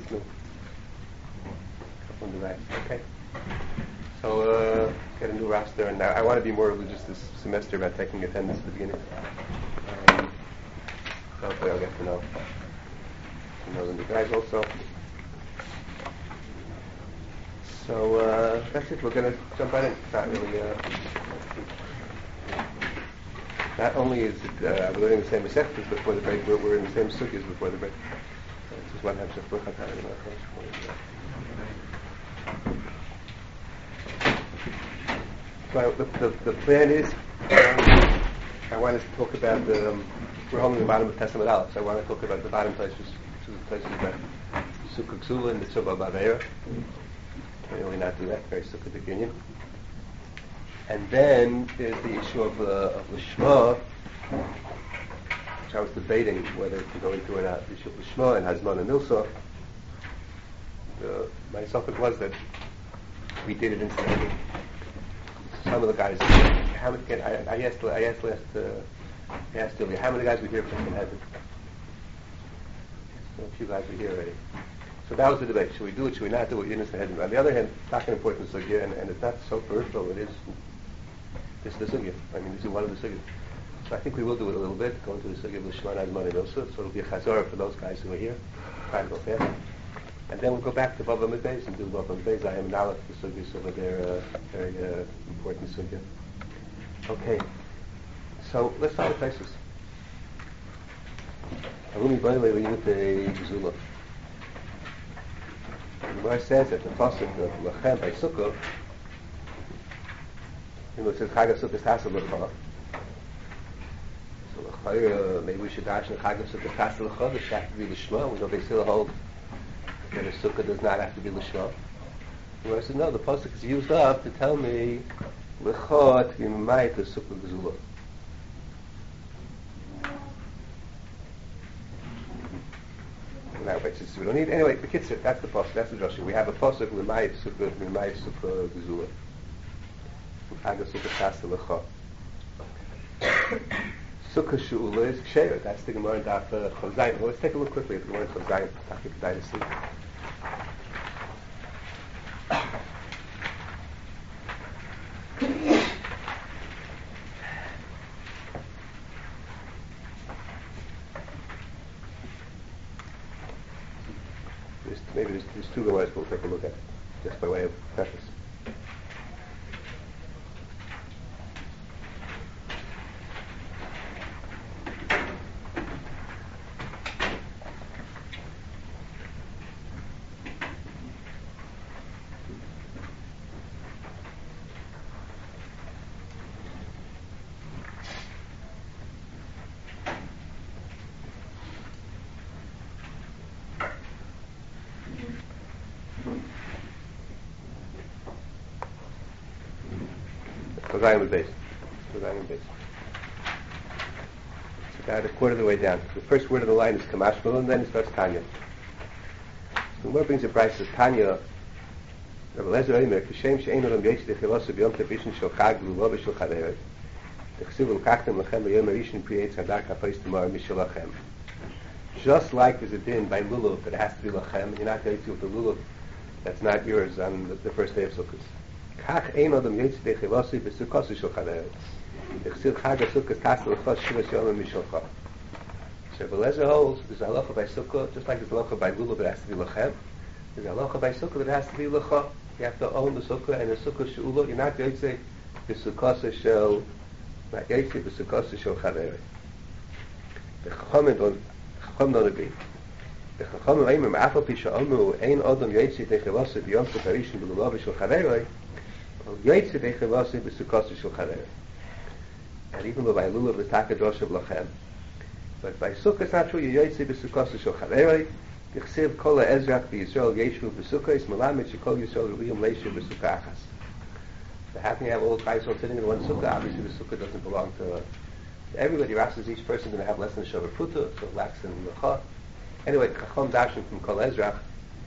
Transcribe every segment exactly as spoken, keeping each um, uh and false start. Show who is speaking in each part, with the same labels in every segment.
Speaker 1: No. On the right. Okay. So uh, get a new roster, and I, I want to be more religious this semester about taking attendance at the beginning. Um, so hopefully I'll get to know, to know the new guys also. So uh, that's it. We're going to jump right in. It's not really. Uh, not only is it uh, we're learning the same receptors before the break, we're, we're in the same sukkahs before the break. So this is one Hamshach Baruch Atah. So I, the, the, the plan is, um, I want to talk about the, um, we're holding the bottom of Testament Aleph, so I want to talk about the bottom places, which is the places that Sukkah Ksula and the Tzubah Bavera. Can really not do that, very Sukkah Beginning. And then there's the issue of, uh, of Lishma, which I was debating whether to go into or not, the issue of Lishma and Hazman and Milsa. Uh, my suffix was that we did it incidentally. Some of the guys, how many, I, I asked, I asked last, uh, I asked earlier, how many guys were here from heaven? So a few guys were here already. So that was the debate. Should we do it? Should we not do it? Innocent heaven. On the other hand, it's not an important sugya, and, and it's not so peripheral. It is. This is the sugya. I mean, this is one of the sugyas. So I think we will do it a little bit. Go into the sugya of Lishman Azman and Milsa. So it'll be a chazorah for those guys who are here. Try to go fast. And then we'll go back to Bava Midbeis and do Bava Midbeis. I am now at the sugyas over there. Uh, very uh, important sugya. Okay. So let's start with places. Alumi Bailey Yute Zula. The Gemara says that the pasuk of Lachem by Sukkah, you know, it says Chag HaSukkah Tasel L'cha. So L'cha, maybe we should dash in Chag HaSukkah Tasel L'cha. It should have to be L'shma. We know they still hold that a Sukkah does not have to be L'shma. The Gemara says no. The pasuk is used up to tell me L'cha to be Mamayit the Sukkah Gzula. Now, but we don't need anyway. The kids, that's the pasuk. That's the drasha. We have a pasuk l'mayit sukkah, l'mayit sukkah gezula. Chag HaSukkah Tasel L'cha. Sukkah she'ula is ksheira. That's the Gemara in Daf Chav Zayin. Well, let's take a look quickly at the Gemara in Chav Zayin. Taki Kedai to see. Maybe there's, there's two Gemaras we'll take a look at, just by way of preface. Chazayim is based. Chazayim is based. It's about a quarter of the way down. The first word of the line is Kamashmal, and then it starts Tanya. So what brings a price is Tanya. Rabbi Lezer Omer, Kishem she'ein olam yetz dechilosu b'yom tevishin shel chag v'lo b'shel chaveret. Dechsiv l'kachtem lechem b'yom erishin pri eitz hadar kapos tomorrow mishel lachem. Just like there's a din by lulav that it has to be lachem, you're not going to with the lulav that's not yours on the, the first day of Sukkot. Kach ein adam yetz dechilosu b'sukkos shel chaveret. Dechsiv chag HaSukkah Tasel L'cha shivas yomim mishel cha. So Rabbi Lezer holds there's a halacha by Sukkah, just like there's a halacha by lulav that has to be lachem. There's a halacha by Sukkah that has to be l'cha. You have to own the Sukkah, and the Sukkah she'ula, you're not yotze b'sukkasa shel, not yotze b'sukkasa shel chaveret. The Chachamim don't, Chachamim don't agree. The Chachamim aimim afal pi she'omu ein adam yotze dechilasa b'yom tzakarishin b'lulav shel chaveret, yotze dechilasa b'sukkasa shel chaveret. And even though by lulav the takadrosh of lachem, but by Sukkah it's not true. You yotze b'sukkasa shel chaveret. Yechsev kol ha'ezrach b'Yisrael yeshu b'sukkos melamed shekol Yisrael riyum leishu b'sukkah achas. So how can you have all the Yisrael sitting in one sukkah? Obviously the sukkah doesn't belong to, uh, to everybody. Rashi says each person is going to have less than a shavar pruta, so it lacks in lecha. Anyway, Chacham darshan from kol ha'ezrach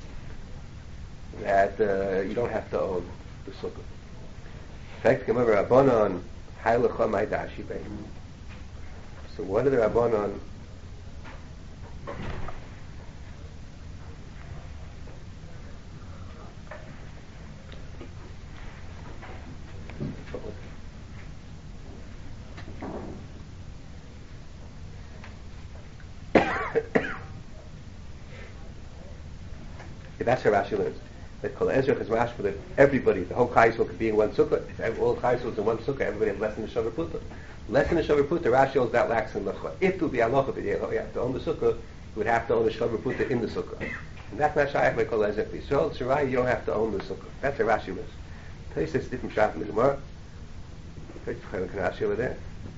Speaker 1: that uh, you don't have to own the sukkah. In fact, remember Rabbanon hay lecha mai dashi bein. So what are the Rabbanon? That's how Rashi learns. That Kol Ezrach is mashma that everybody, the whole Chai Yisrael could be in one sukkah. If all Chai Yisrael is in one sukkah, everybody has less than a Shavar Puta. Less than a Shavar Puta, Rashi holds that lacks in Lecha. If it would be halacha that you have to own the sukkah, you would have to own a Shavar Puta in the sukkah. And that's not Shaykh by Kol Ezrach Yisrael. Shirai, you don't have to own the sukkah. That's how Rashi learns. Taisa is different shot in the Gemara. Rashi over there.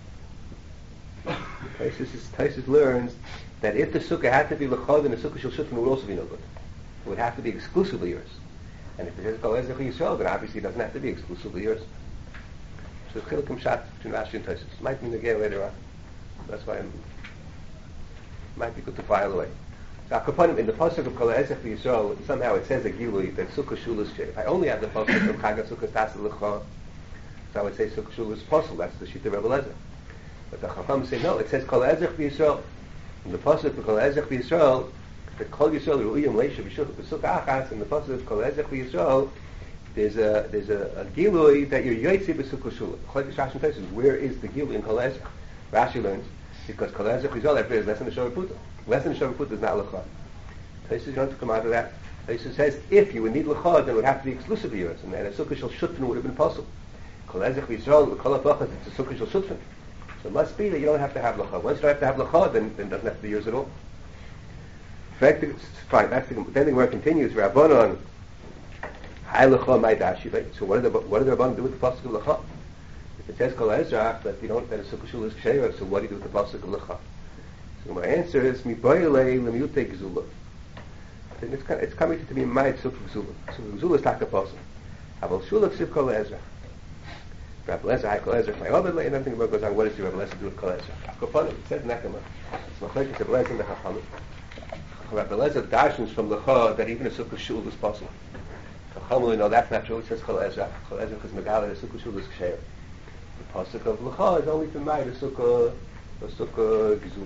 Speaker 1: Taisa learns that if the sukkah had to be Lecha, then the sukkah shel shutfin would also be no good. It would have to be exclusively yours. And if it says Kol Ezrach Yisrael, then obviously it doesn't have to be exclusively yours. So the Chilukim shot between Rashi and Tosfos might be negay later on. That's why it might be good to file away. So Akaponim, in the pasuk of Kol Ezrach Yisrael, somehow it says a gilui that Sukkah Shul is Shei. If I only have the pasuk of Chag Sukkah Tasa Lecha, so I would say Sukkah Shul is possible. That's the Shita Rebbe Lezer. But the Chacham say no. It says Kol Ezrach Yisrael. In the pasuk of Kol Ezrach Yisrael, the Kol Yisrael Ru'iyim Leisha B'Sukkah Achas, in the pasuk of Kol Ezrach Yisrael, there's a there's a, a gilui that you're Yotzei B'Sukkah Shul. Chodesh Rashi and Tosfos, where is the gilui in Kol Ezrach? Rashi learns because Kol Ezrach Yisrael everybody is less than a Shavar Puta. Less than a Shavar Puta is not Lecha. Tosfos you don't have to come out of that. Tosfos says if you would need Lecha, then it would have to be exclusively yours, and then a Sukkah Shel Shutfin would have been possible. Kol Ezrach Yisrael, Kol Achas, it's a Sukkah Shel Shutfin. So it must be that you don't have to have Lecha. Once you don't have to have Lecha, then, then it doesn't have to be yours at all. Fine, that's the, then the Gemara continues, Rabbanon, Hai Lecha Mai Dashi. So what do the what do the Rabbanon do with the pasuk of Lecha? If it says Kol Ezrach, that you don't that a Sukkah Shul is Ksheira, so what do you do with the pasuk of Lecha? So my answer is Mi Boyelei Lemiyutei Gzula. It's it's coming to be my Sukkah Gzula. Sukkah Gzula is like a pasuk. Aval Shul Ksiv Kol Ezrach. Rabbi Lezer, Hai Kol Ezrach, and everything about goes on. What does your Rabbi Lezer do with Kol Ezrach? Akaponim, it says Nekema. It's Machlekes Rabbi Lezer and the Chachamim. Rabbi Lezer darshans from Lecha that even a Sukkah Shul is possible. Chachamim, no, that's not true. It says Kol Ezrach. Kol Ezrach is Megala, the Sukkah Shul is Ksheir. The pasuk of Lecha is only to my the Sukkah, the Sukkah Gizula.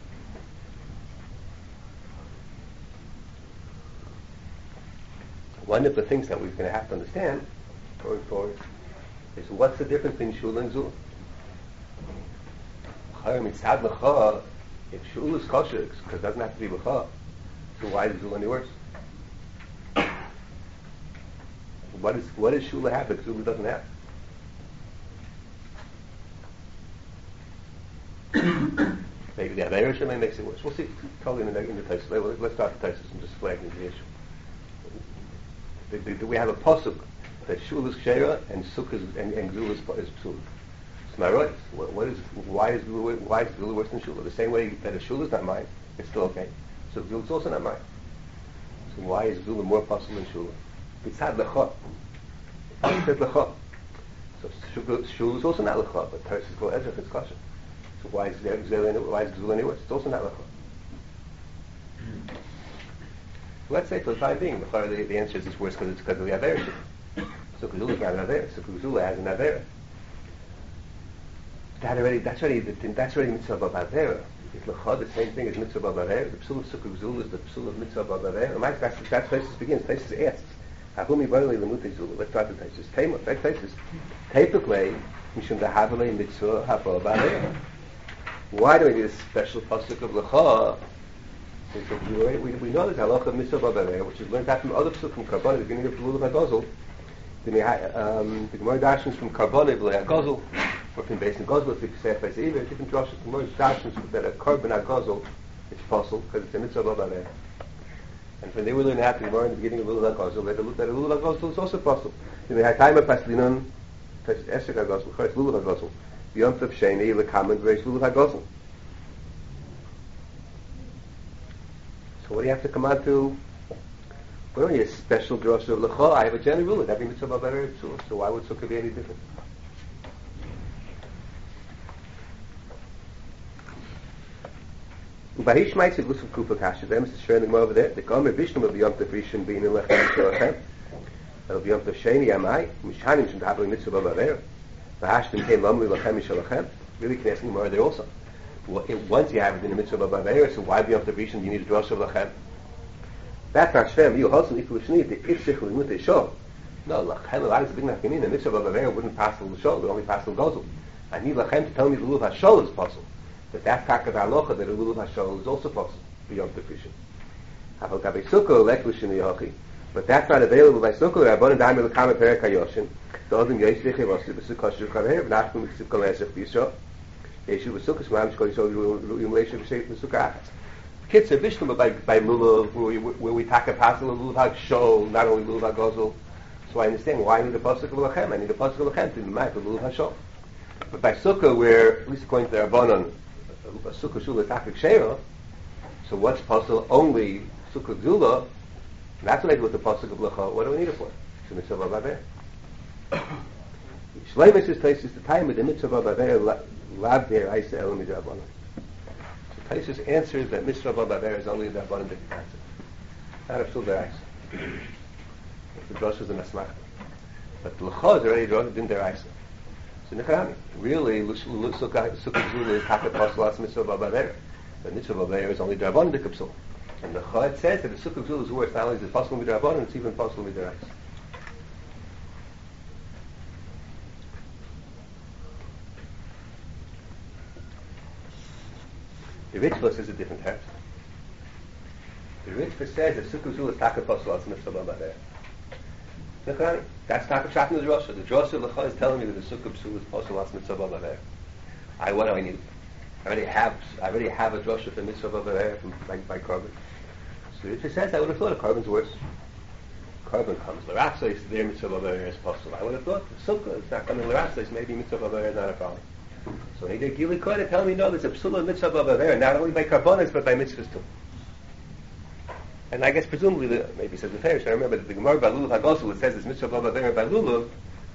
Speaker 1: One of the things that we're going to have to understand going forward is what's the difference between Shul and Zul. Mitzad Lecha, if Shul is kosher, because it doesn't have to be Lecha, so why is Zul any worse? What is what does Shul have that Zul doesn't have? Maybe the Aveira Shalem makes it worse. We'll see. Totally in the in the Tosfos. Let's start the Tosfos and just flag the issue. Do, do, do we have a pasuk that Shul is Ksheira and Sukkah and, and Gzul is, is Psul? It's my right. What, what is why is Gzul why is Gzul worse than Shul? The same way that a Shul is not mine, it's still okay. So Gzul is also not mine. So why is Gzul more possible than Shul? It's had Lecha. It says Lecha. So Shul is also not Lecha, but Teres is Kol Ezrach is kosher. So why is Gzul why is Gzul any worse? It's also not Lecha. Let's say for the time being, the, the, the answer is it's worse because it's because of the Aveira. So Gzula has an Aveira. So Gzula has an Aveira. That already, that's already, that's already mitzvah of Aveira. Is Lecha the same thing as mitzvah of Aveira? The psul of Sukkah Gzula is the psul of mitzvah of Aveira. That's that's that's Tosfos begins. Tosfos asks, "Hahumi barli lemutei Zula." Let's start the Tosfos. Tema, right? Tosfos. Typically, mishum dahavalei mitzvah haba Aveira. Why do we need a special pasuk of Lecha? We, we, we know there's halacha of mitzvah b'aveira, which is learned out from other psukim from Karbon, the beginning of Lulav HaGozel. The um, Gemara darshans from Karbon Lulav HaGozel, or from Beis HaGozel, if you say Beis HaGozel, different drashas. The Gemara darshans that a Karbon HaGozel is possible because it's a mitzvah b'aveira. And when they were learning out the Gemara in the beginning of Lulav HaGozel, that a Lulav HaGozel is also possible. In the Hatayim HaPaslinon, Tosfos Esrog HaGozel, Chayes Lulav HaGozel, Yom Tov Sheni, Lekamen, Reish Lulav HaGozel. So what do you have to come on to? Well, only a special drasha of Lecha. I have a general rule that every mitzvah b'aveira is psul. So why would Sukkah be any different? Ubahish ma'aseh gusuf kufa kasha. Them is sharing them over there. The Gomer Vishnu of Yom Tov Rishon being in Lechem Shalachem. That'll be Yom Tov Sheni Amai. Mishanim shouldn't have a mitzvah b'aveira. V'hashtim came Lamli Lechem Shalachem. Really can ask them over there also. Well, it, once you have it in the mitzvah of b'aveira, so why be Yom Tov Rishon? You need a drasha of Lechem. That's not Shem. You also need to shnei the ifshich l'mutei shol. No, Lechem l'lag is a big nafkamin. The mitzvah of b'aveira wouldn't pass the shol; it would only pass the gozel. I need Lechem to tell me the lulav hashol is possible. But that's taka halacha that the lulav hashol is also possible beyond the Rishon. But that's not available by Sukkah. Rabbanan Daimel Kama Perek Hayoshin. The Odin Yesh Leche was the Sukkah Kaver. Nachman Mitzvah Kalesach B'Yisrael. Yeshu was Sukkah. Smam Shkol Yisrael Yumleisha B'Sheit Sukkah. Kids are Bishlam by by Lulav, where we where we take a passel of Lulav Shol, not only Lulav Gozel. So I understand why I need a pasuk of Lachem. I need a pasuk of Lachem to be mad of Lulav Shol. But by Sukkah, where at least according to the Rabbanan, a Sukkah Shul Takak Sheira. So what's possible? Only Sukkah Gzula. That's what I do with the pasuk of Lacha. What do we need it for? It's a mitzvah baver. Shleimus is places the time with the mitzvah baver lab there. I say elam midrabanan. So places answers that mitzvah baver is only the rabbanan that answer. Not a psul deraisa. The drush is a masmach. But Lacha is already drush in deraisa. So necharami. Really, Sukkah Gzula is hakat pasuk as mitzvah baver. The mitzvah baver is only the rabbanan that kapsul. And the Chad says that the Sukkah Gzula is worse. Not only is it possible with Rabbanan, it's even possible with the rice. The Ritva says a different text. The Ritva says that Sukkah Gzula is taka possible as mitzvah baver. That's taka pshat in the drosha. The drosha of the Chad is telling me that the Sukkah Gzula is possible as mitzvah baver. I what do I need? I already have. I already have a drosha for mitzvah baver from my, my carbon. So it says, I would have thought a carbon's worse. Carbon comes. L'ratza is their mitzvah baver is possible. I would have thought the Sukkah is not coming l'ratza, is maybe mitzvah baver is not a problem. So he did Gili Kohen tell me, no, there's a psula mitzvah baver, not only by carbonas, but by mitzvahs too. And I guess presumably, the, maybe he says the Farish, I remember that the Gemara by Lulav HaGosul, it says it's mitzvah baver by Lulav,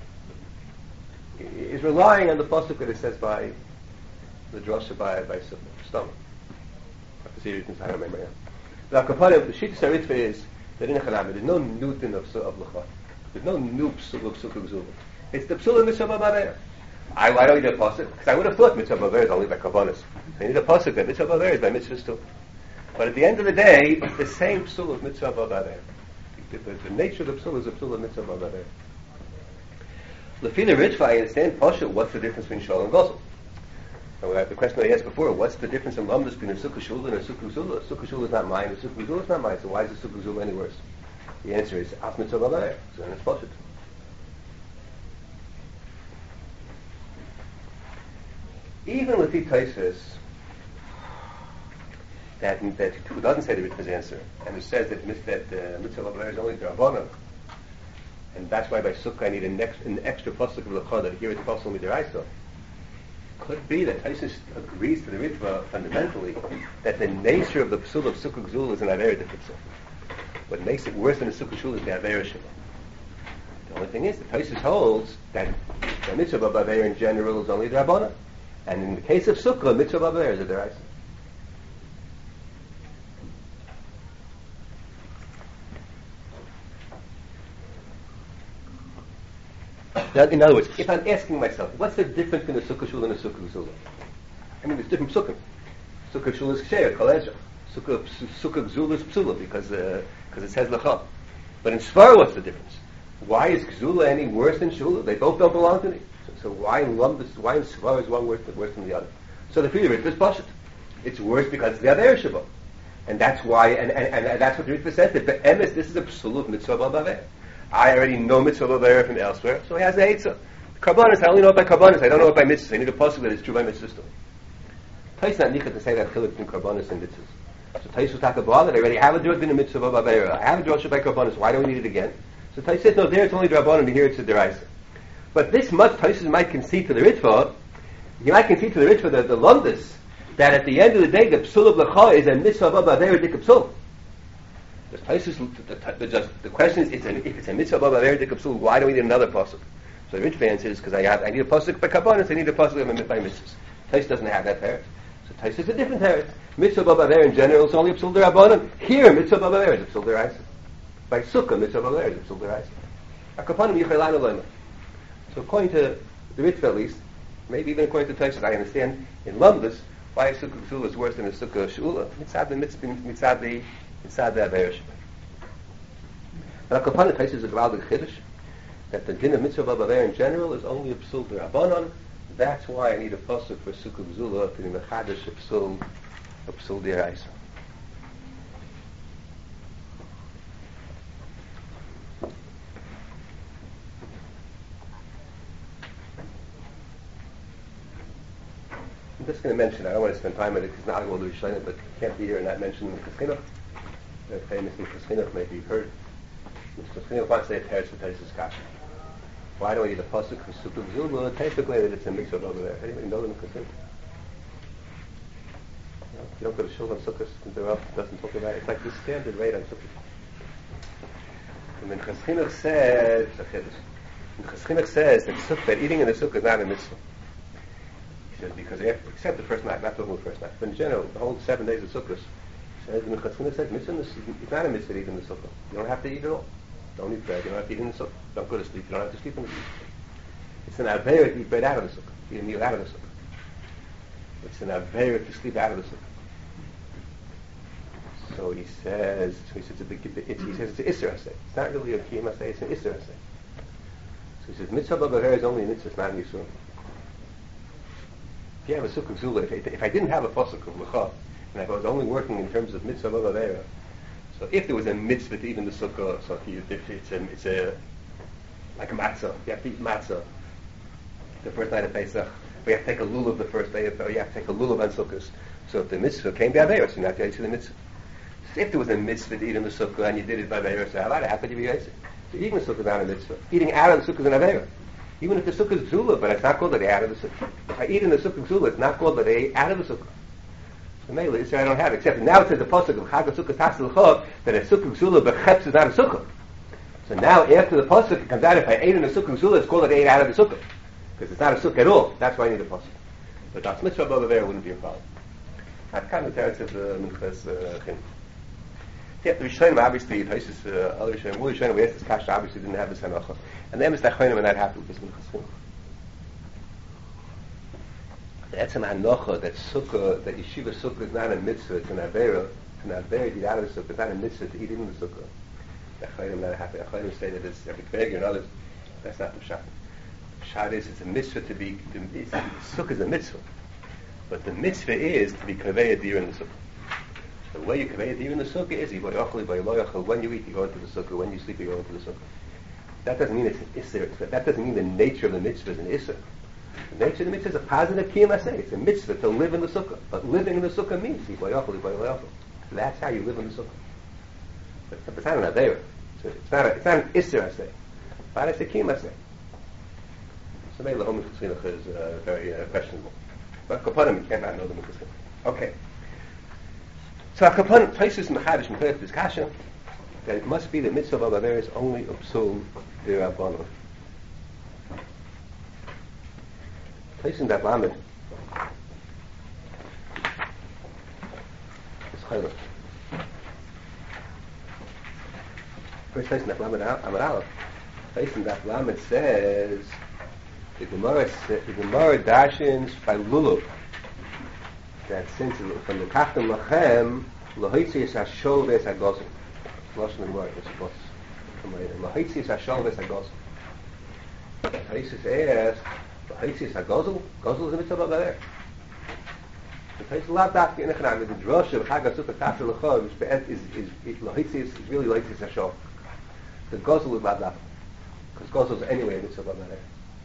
Speaker 1: is relying on the pasuk that it says by the drosha by, by stomach. I have to see it, I don't remember now. Now, Kapanim, the Shittas HaRitva is that in a Chanami, there's no new thing of, of Lacha. There's no new psul of Sukkah Gzula. It's the psul of Mitzvah Baver. I, why don't we need a pasuk? Because I would have thought Mitzvah Baver is only by Karbonis. I need a pasuk that Mitzvah Baver is by Mitzvahs too. But at the end of the day, it's the same psul of Mitzvah Baver. The, the, the nature of the psul is a psul of Mitzvah Baver. Lefila Ritva, I understand, Pasha, what's the difference between Shol and Gozel? Now, the question I asked before, what's the difference in Lamdas between a Sukkah Shul and a Sukkah Gzula? A Sukkah Shul is not mine, a Sukkah Gzula is not mine, so why is the Sukkah Gzula any worse? The answer is, Af Mitzvah Baver, so then it's Pashut. Even with the Taisus, that, that who doesn't say the Ritva's answer, and who says that, that uh, Mitzvah Baver is only the Rabbanan, and that's why by Sukkah I need an, ex, an extra pasuk of L'cha that here it's possible with the Raisa. Could be that Taisus agrees to the Ritva fundamentally that the nature of the psul of Sukkah Gzula is an Avera Psul. What makes it worse than the Sukkah Shul is the Avera Shul. The only thing is, the Taisus holds that the mitzvah of Avera in general is only the Rabbana. And in the case of Sukkah, mitzvah of Avera is a Deraisa. Now, in other words, if I'm asking myself, what's the difference between a Sukkah Shul and a Sukkah Gzula? I mean, there's different Sukkah. Sukkah Shul is Ksheya, Kol Ezra. Sukkah, Sukkah Gzula is Psula, because uh, because it says L'cha. But in Svar, what's the difference? Why is Gzula any worse than Shul? They both don't belong to me. So, so why in Lumbus, why in Svar is one worse, worse than the other? So the Ritva is Pashut. It's worse because it's the Avera Shabbat. And that's why, and, and, and that's what the Ritva says, that the emes, this is a Psul of Mitzvah Baver. I already know Mitzvah Baver from elsewhere, so he has the Eitzah. Karbanis, I only know it by Karbanis, I don't know it by Mitzvahs. I need a pasuk that is true by Mitzvahs too. Tais not nicha to say that chiluk between Karbanis and Mitzvahs. So Tais was takabal that I already have a drug in a Mitzvah Baver. I have a drosha by Karbanis, why do we need it again? So Tais says, no, there it's only Drabanan, and here it's a Deraisa. But this much Tais might concede to the Ritva, he might concede to the Ritva, the, the Lumdus, that at the end of the day, the Psul of L'cha is a Mitzvah Baver dik Psul. The, the, the, just, the question is, it's an, if it's a mitzvah above a very dik psul, why do we need another pasuk? So the rich answer is because I have I need a pasuk by kabbanis, I need a pasuk by mitzvahs. Tais doesn't have that parrot. So Tais is a different parrot. Mitzvah above a very in general is only a psul derabanan. Here, mitzvah above a very is a psul deraisa. By sukkah, mitzvah above a very is a psul deraisa. Akapanim yichaylan olayma. So according to the Ritva at least, maybe even according to Tais, I understand in Lumdus why a sukkah psul is worse than a sukkah shula. Mitzad the mitzvah, mitzad the Inside the Avera Shabbat. But Akapan Tais is a Gvaldig Chiddush that the din of Mitzvah Baver in general is only a Psul D'Rabbanan. That's why I need a pasuk for Sukkah Gzula to be Mechadash a Psul, a Psul D'Raisa. just going to mention, I don't want to spend time with it because it's not going to Rishonim, but can't be here and not mention the Chinuch. The famous Chinuch, maybe you've heard. Mister Chinuch wants to say a teretz for Taisus Kasha. Why do I need a pasuk for Sukkah Zula? Basically, that it's a mitzvah over there. Anybody know them in Chinuch? You don't go to Shul on Sukkot, it doesn't talk about it. It's like the standard rate on Sukkot. And then Chinuch says, Chinuch says that, sukkah, that eating in the Sukkah is not a mitzvah. He says because after, except the first night, not talking about the first night, but in general, the whole seven days of Sukkot, says, and Chinuch says, mitzvah, it's not a mitzvah to eat in the Sukkah. You don't have to eat at all. Don't eat bread. You don't have to eat in the Sukkah. Don't go to sleep. You don't have to sleep in the Sukkah. It's an aveira to eat bread out of the Sukkah. Eat a meal out of the Sukkah. It's an aveira to sleep out of the Sukkah. So he says, so he says it's a big, it's, he says it's an Isser Aseh. It's not really a Kiyam Aseh, it's an Isser Aseh. So he says, Mitzvah B'Baher is only a mitzvah, it's not a Yisur. If you have a Sukkah Zula, if, if I didn't have a Pasuk of L'cha, and if I was only working in terms of Mitzvah B'Baher, so if there was a mitzvah to even the Sukkah, so if, you, if it's, a, it's a, like a matzah, you have to eat matzah the first night of Pesach, or you have to take a lulav the first day, of, or you have to take a lulav on Sukkot. So if the mitzvah came by Aveira, so you have to eat the mitzvah. If there was a mitzvah to eat in the sukkah and you did it by Aveira, so how could you be Yosef? So eating the sukkah is not a mitzvah. Eating out of the sukkah is an Aveira. Even if the sukkah is Zula, but it's not called that they out of the sukkah. If I eat in the sukkah Zula, it's not called that they out of the sukkah. So mainly, I don't have it. Except now it says the pasuk of Chag HaSukkah Tasel L'chov that a sukkah Zula b'chetz is not a sukkah. So now after the pasuk it comes out, if I ate in the sukkah Zula, it's called that I ate out of the sukkah. Because it's not a sukkah at all. That's why I need the pasuk. But that's mitzvah above Aveira wouldn't be a problem. That's kind of the teretz of the Minchas Chinuch. Yeah, the Rishonim obviously, Taisus, uh, other Rishonim, all Rishonim, we asked this Kasha, obviously didn't have this Hanacha. And the Emes Tachonim are not happy with this Minchas Chinuch. That's an Hanacha, that Sukkah, that Yeshiva Sukkah is not a mitzvah, it's an Aveira, it's an Aveira to eat out of the Sukkah, it's not a mitzvah to eat in the Sukkah. The Tachonim are not happy. The Tachonim say that it's every Kveg and others, that's not the Pshat. The Pshat is, it's a mitzvah to be, to, it's, Sukkah is a mitzvah. But the mitzvah is to be Kvei Adir in the Sukkah. The way you convey it even in the sukkah is when you eat you go into the sukkah, when you sleep you go into the sukkah. That doesn't mean it's an isser. That doesn't mean the nature of the mitzvah is an isser. The nature of the mitzvah is a positive kiyum aseh. It's a mitzvah to live in the sukkah. But living in the sukkah means that's how you live in the sukkah. But it's not an aveira. It's not a, it's not an isser aseh. But it's a kiyum aseh. So maybe the home chinuch is uh, very uh, questionable. But kapanim you cannot know the mitzvah. Okay. So Akapan places Mechadish Mechadish this Kasha that it must be the mitzvah of Aveira is only a psul d'Rabbanan. Placing that lamed is chayla. First placing that lamed Amar Aleph. Placing that lamed says the Gemara the Gemara dashins by lulav. That since from the Kachtam Lachem, Lahitzias Hashol Ves Hagozim. Lashon and word, it's supposed to come later. Lahitzias Hashol Ves Hagozim. Taisus asks, Lahitzias Hagozim? Gozil is a mitzvah over there. The Taisus lot that in the Chanam, the Drosh of Chag HaSukkah Tasel L'chov is Lahitzias is really Lahitzias Hashol. The Gozil is not that. Because Gozil is anyway a mitzvah over there.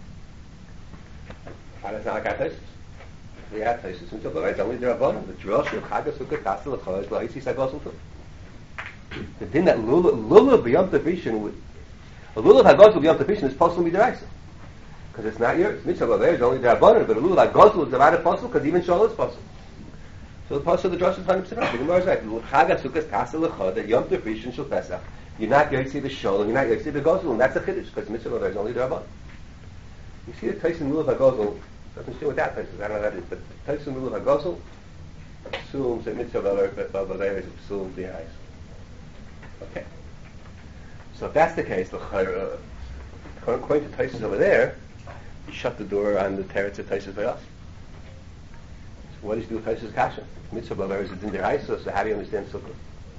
Speaker 1: And it's not like our Taisus. We have places until the right. Only there are one. The Drosh of Chag HaSukkah Tasel L'chov is Lahitzias Hagozim too. The din that lulav b'yom tefishin would a lulav hagozul b'yom tefishin is possible midiraisa because it's not yours. Mitzvah there is only derabanan, but a lulav hagozul is divided possible because even shol is possible. So the possible the Drosh is hundred percent right. The Gemara is right. Chag HaSukkah Tasel L'chov that yom tefishin shel Pesach. You're not going to see the shol and you're not going to see the gozul, and that's a chiddush because mitzvah there is only derabanan. You see the Taisun lulav hagozul doesn't see what that Taisun is. I don't know what that is, but Taisun lulav hagozul assumes that mitzvah there is assumed b'yais. Okay. So if that's the case, the uh, according to Taisus over there, you shut the door on the teretz of Taisus by us. So what does he do with Taisus Kasha? Mitzvah Bavar is in their eyes, so how do you understand Sukkah?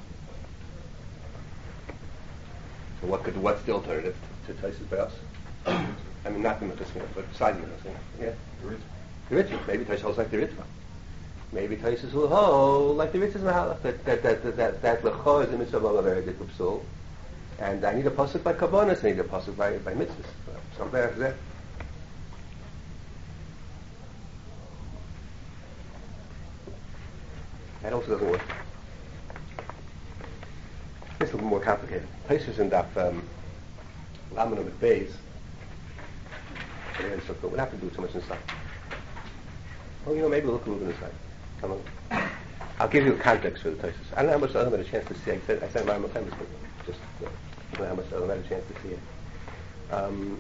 Speaker 1: So what could what's the alternative to Taisus by us? I mean, not the Mechasina, but besides the Mechasina. Yeah? The Ritva. The Ritva. Maybe Taisus holds like the Ritva. Maybe Taisus will hold like the Ritz's Mahalach that that that that that, that lecho is a mitzvah of very good psul, and I need a pasuk by kabbanas, I need a pasuk by by mitzvahs. Something like that. That also doesn't work. This is a little more complicated. Places in that um, Laman of the base. We don't have to do too much inside. Oh, you know, maybe we'll look a little bit inside. Come on. I'll give you a context for the places. I don't know how much I haven't had a chance to see. I said I said my own famous, but just uh, I don't know how much I haven't had a chance to see it. Um,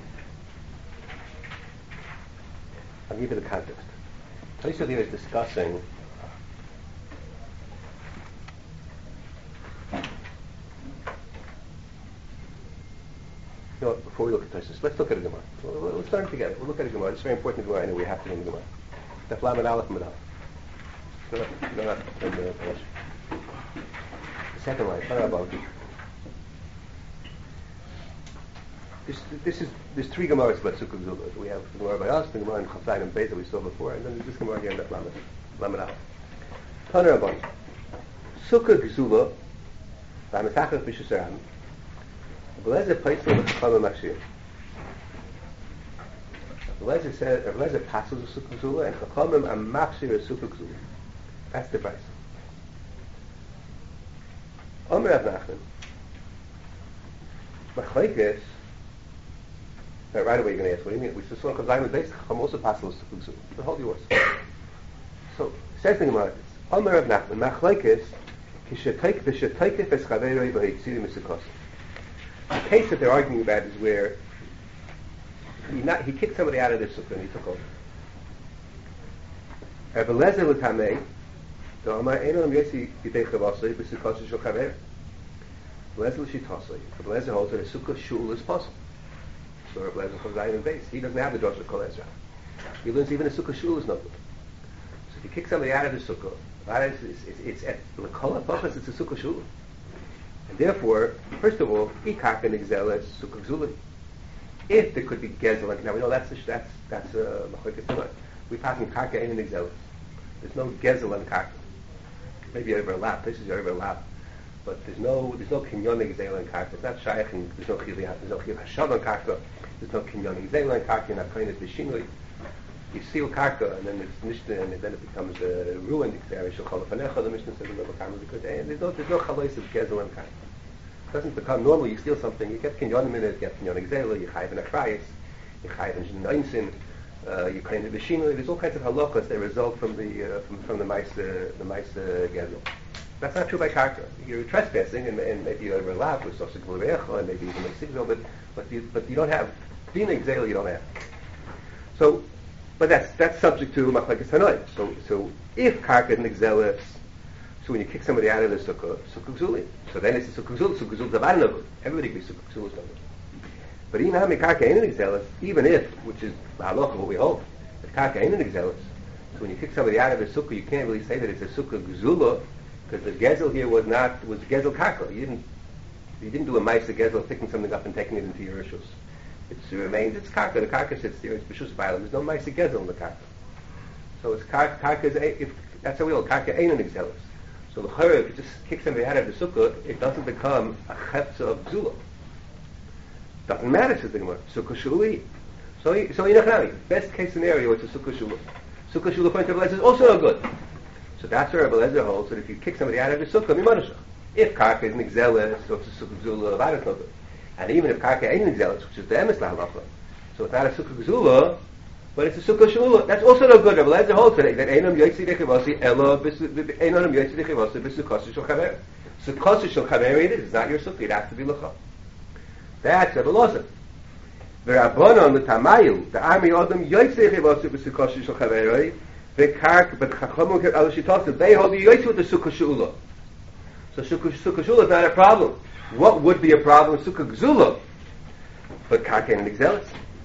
Speaker 1: I'll give you the context. Taisa here is discussing You know what, before we look at Tosfos, let's look at a Gemara. We'll, we'll start it together. We'll look at a Gemara. It's very important Gemara. I know we have to in the Gemara. Daf Lamed Aleph Amud Aleph. No, no, no, no, no, no. The second line. Shana above. This, this is there's three Gemaras about Sukkah Gzula. We have the Gemara by us, the Gemara in Chafzayin and Beis that we saw before, and then there's this Gemara here in Daf Lamed Lamed Aleph. Tana Rabban. Sukkah Gzula. V'Ametachach B'Shusaram. Abelezer Paisel V'Chacham Mashir. Abelezer said, Abelezer passes a Sukkah Gzula, and Chachamim are Mashir a Sukkah Gzula. That's the price. Omer Rav Nachman. Machlekes. Right away you're going to ask, what do you mean? We saw Chazayim and Beis Chacham also passes a Sukkah Gzula. So hold yours. So, says the Gemara this. Omer Rav Nachman. Machlekes. Kishetayk v'shetayk v'eschaveroi v'heitziri misukos. The case that they're arguing about is where he, not, he kicked somebody out of the sukkah and he took over. Abelezer l'tamei, the Omar Einon Yesi Yidei Chavasei b'sukkah shel chaver. Abelezer l'shitosei. Abelezer holds that a sukkah shul is possible. So Abelezer comes out in base. He doesn't have the drush of Kol Ezra. He learns even a sukkah shul is not good. So if you kick somebody out of the sukkah, it's, it's, it's at l'kol ha'pachas, it's a sukkah shul. And therefore, first of all, ikak and exel is sukkah gzula. If there could be gezel, now we know that's that's that's a machlekes tanoim. We pass in karka and exel. There's no gezel and karka. Maybe overlap. Places you overlap, but there's no there's no kinyon exel and karka. It's not shaykh and there's no chiyuv there's no chiyuv hashav on karka. There's no kinyon exel and karka. You're not playing it b'shinui. You seal karka and then it's mishnah and then it becomes a ruined exel. The mishnah says because there's no there's no chalais of gezel and karka. It doesn't become normal. You steal something, you get kinyonim in it, you get kinyon exela, you chayiv in a krayis, you chayiv in shneinsin, uh, you claim the b'shinui. There's all kinds of halachas that result from the uh, from, from the mice uh, the mice uh, gezel. That's not true by karka. You're trespassing, and, and maybe you overlap with sosik l'recha, and maybe you can make signal, but but you but you don't have din exela. You don't have. So, but that's that's subject to machlekes tanoim. So so if karka and exela. So when you kick somebody out of the sukkah, sukkah gzuli. So then it's a sukkah gzuli. Sukkah gzuli is no good. Everybody agrees sukkah gzuli is no good. But even having karka ain't an exelis, even if, which is halacha what we hold, if karka ain't an exelis, so when you kick somebody out of the sukkah, you can't really say that it's a sukkah gzula, because the gezel here was not was gezel karka. You didn't you didn't do a ma'aser gezel, picking something up and taking it into your rishus. It remains it's karka. The karka sits there. It's b'shus b'alam. There's no ma'aser gezel in the karka. So it's karka. Karka is a, if that's how we hold. Karka ain't an exelis. So the chayre, if you just kick somebody out of the sukkah, it doesn't become a chepsa of gzula. Doesn't matter, says the Gemara. Sukkah shuli. So, so in a best case scenario, it's a sukkah shula. Sukkah shula according to Rebbe Lezer is also no good. So that's where Rebbe Lezer holds that if you kick somebody out of the sukkah, mimanashach. If karka is an exelis, so it's a sukkah gzula, that is no good. And even if karka ain't an exelis, which is the emes lahalacha, so it's not a sukkah gzula, but it's a sukkah shula. That's also no good. Rebbe Lezer holds today that einam yotzi dechivasi elo einam yotzi dechivasi b'sukkah shel chaver. Sukkah shel chaver it is. It's not your sukkah. It has to be lecha. That's Rebbe Lezer. The Rabbanon the Tamayu the army adam yotzi dechivasi b'sukkah shel chaver. The kark but chachamim al shitosah they hold the yotzi with the sukkah shula. So sukkah sukkah shula is not a problem. What would be a problem with sukkah gzula? But karka and exelis.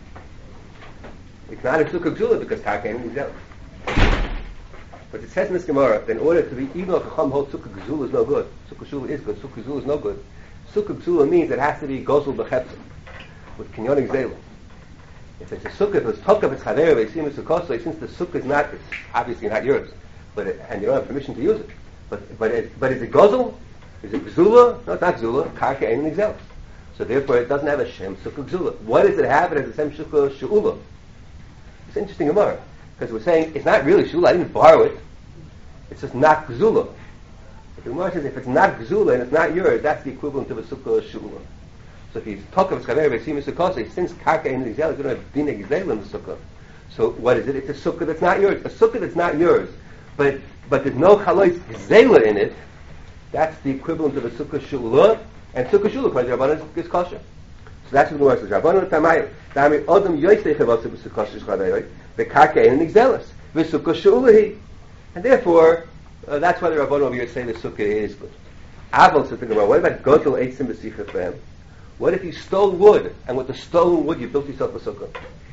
Speaker 1: It's not a sukkah gzula because karka ain't exelis. But it says in this Gemara that in order to be, even though Chacham holds sukkah gzula is no good, sukkah shula is good, sukkah gzula is no good. Sukkah gzula means it has to be gozul b'chepsim with kinyon exelis. If it's a sukkah, if it's tokah, it's chaver, it's sim, it's sukkah. Since the sukkah is not, it's obviously not yours, but it, and you don't have permission to use it. But but it, but is it gozul? Is it gzula? No, it's not gzula. Karka ain't exelis. So therefore, it doesn't have a shem sukkah gzula. What does it have? It has a shem sukkah she'ula. It's interesting Gemara because we're saying it's not really shula. I didn't borrow it. It's just not gzula. But the Gemara says if it's not gzula and it's not yours, that's the equivalent of a sukkah shula. So if he's talking about chaver v'sim sukkah, since karka in the gzela, you don't have din gzela in the sukkah. So what is it? It's a sukkah that's not yours. A sukkah that's not yours, but but there's no chalois gzela in it. That's the equivalent of a sukkah shula, and sukkah shula according to Rabbanan is kosher. So that's what the Gemara says. Rabbanan tamayim dami adam yoytei chavasa b'sukkah shishchadayoi v'karka in the gzelas v'sukkah shulahi, and therefore uh, that's why the Rabbanan over here say the sukkah is good. Aval says the Gemara. What about godel eitzim b'sichafem? What if you stole wood, and with the stolen wood you built yourself a sukkah?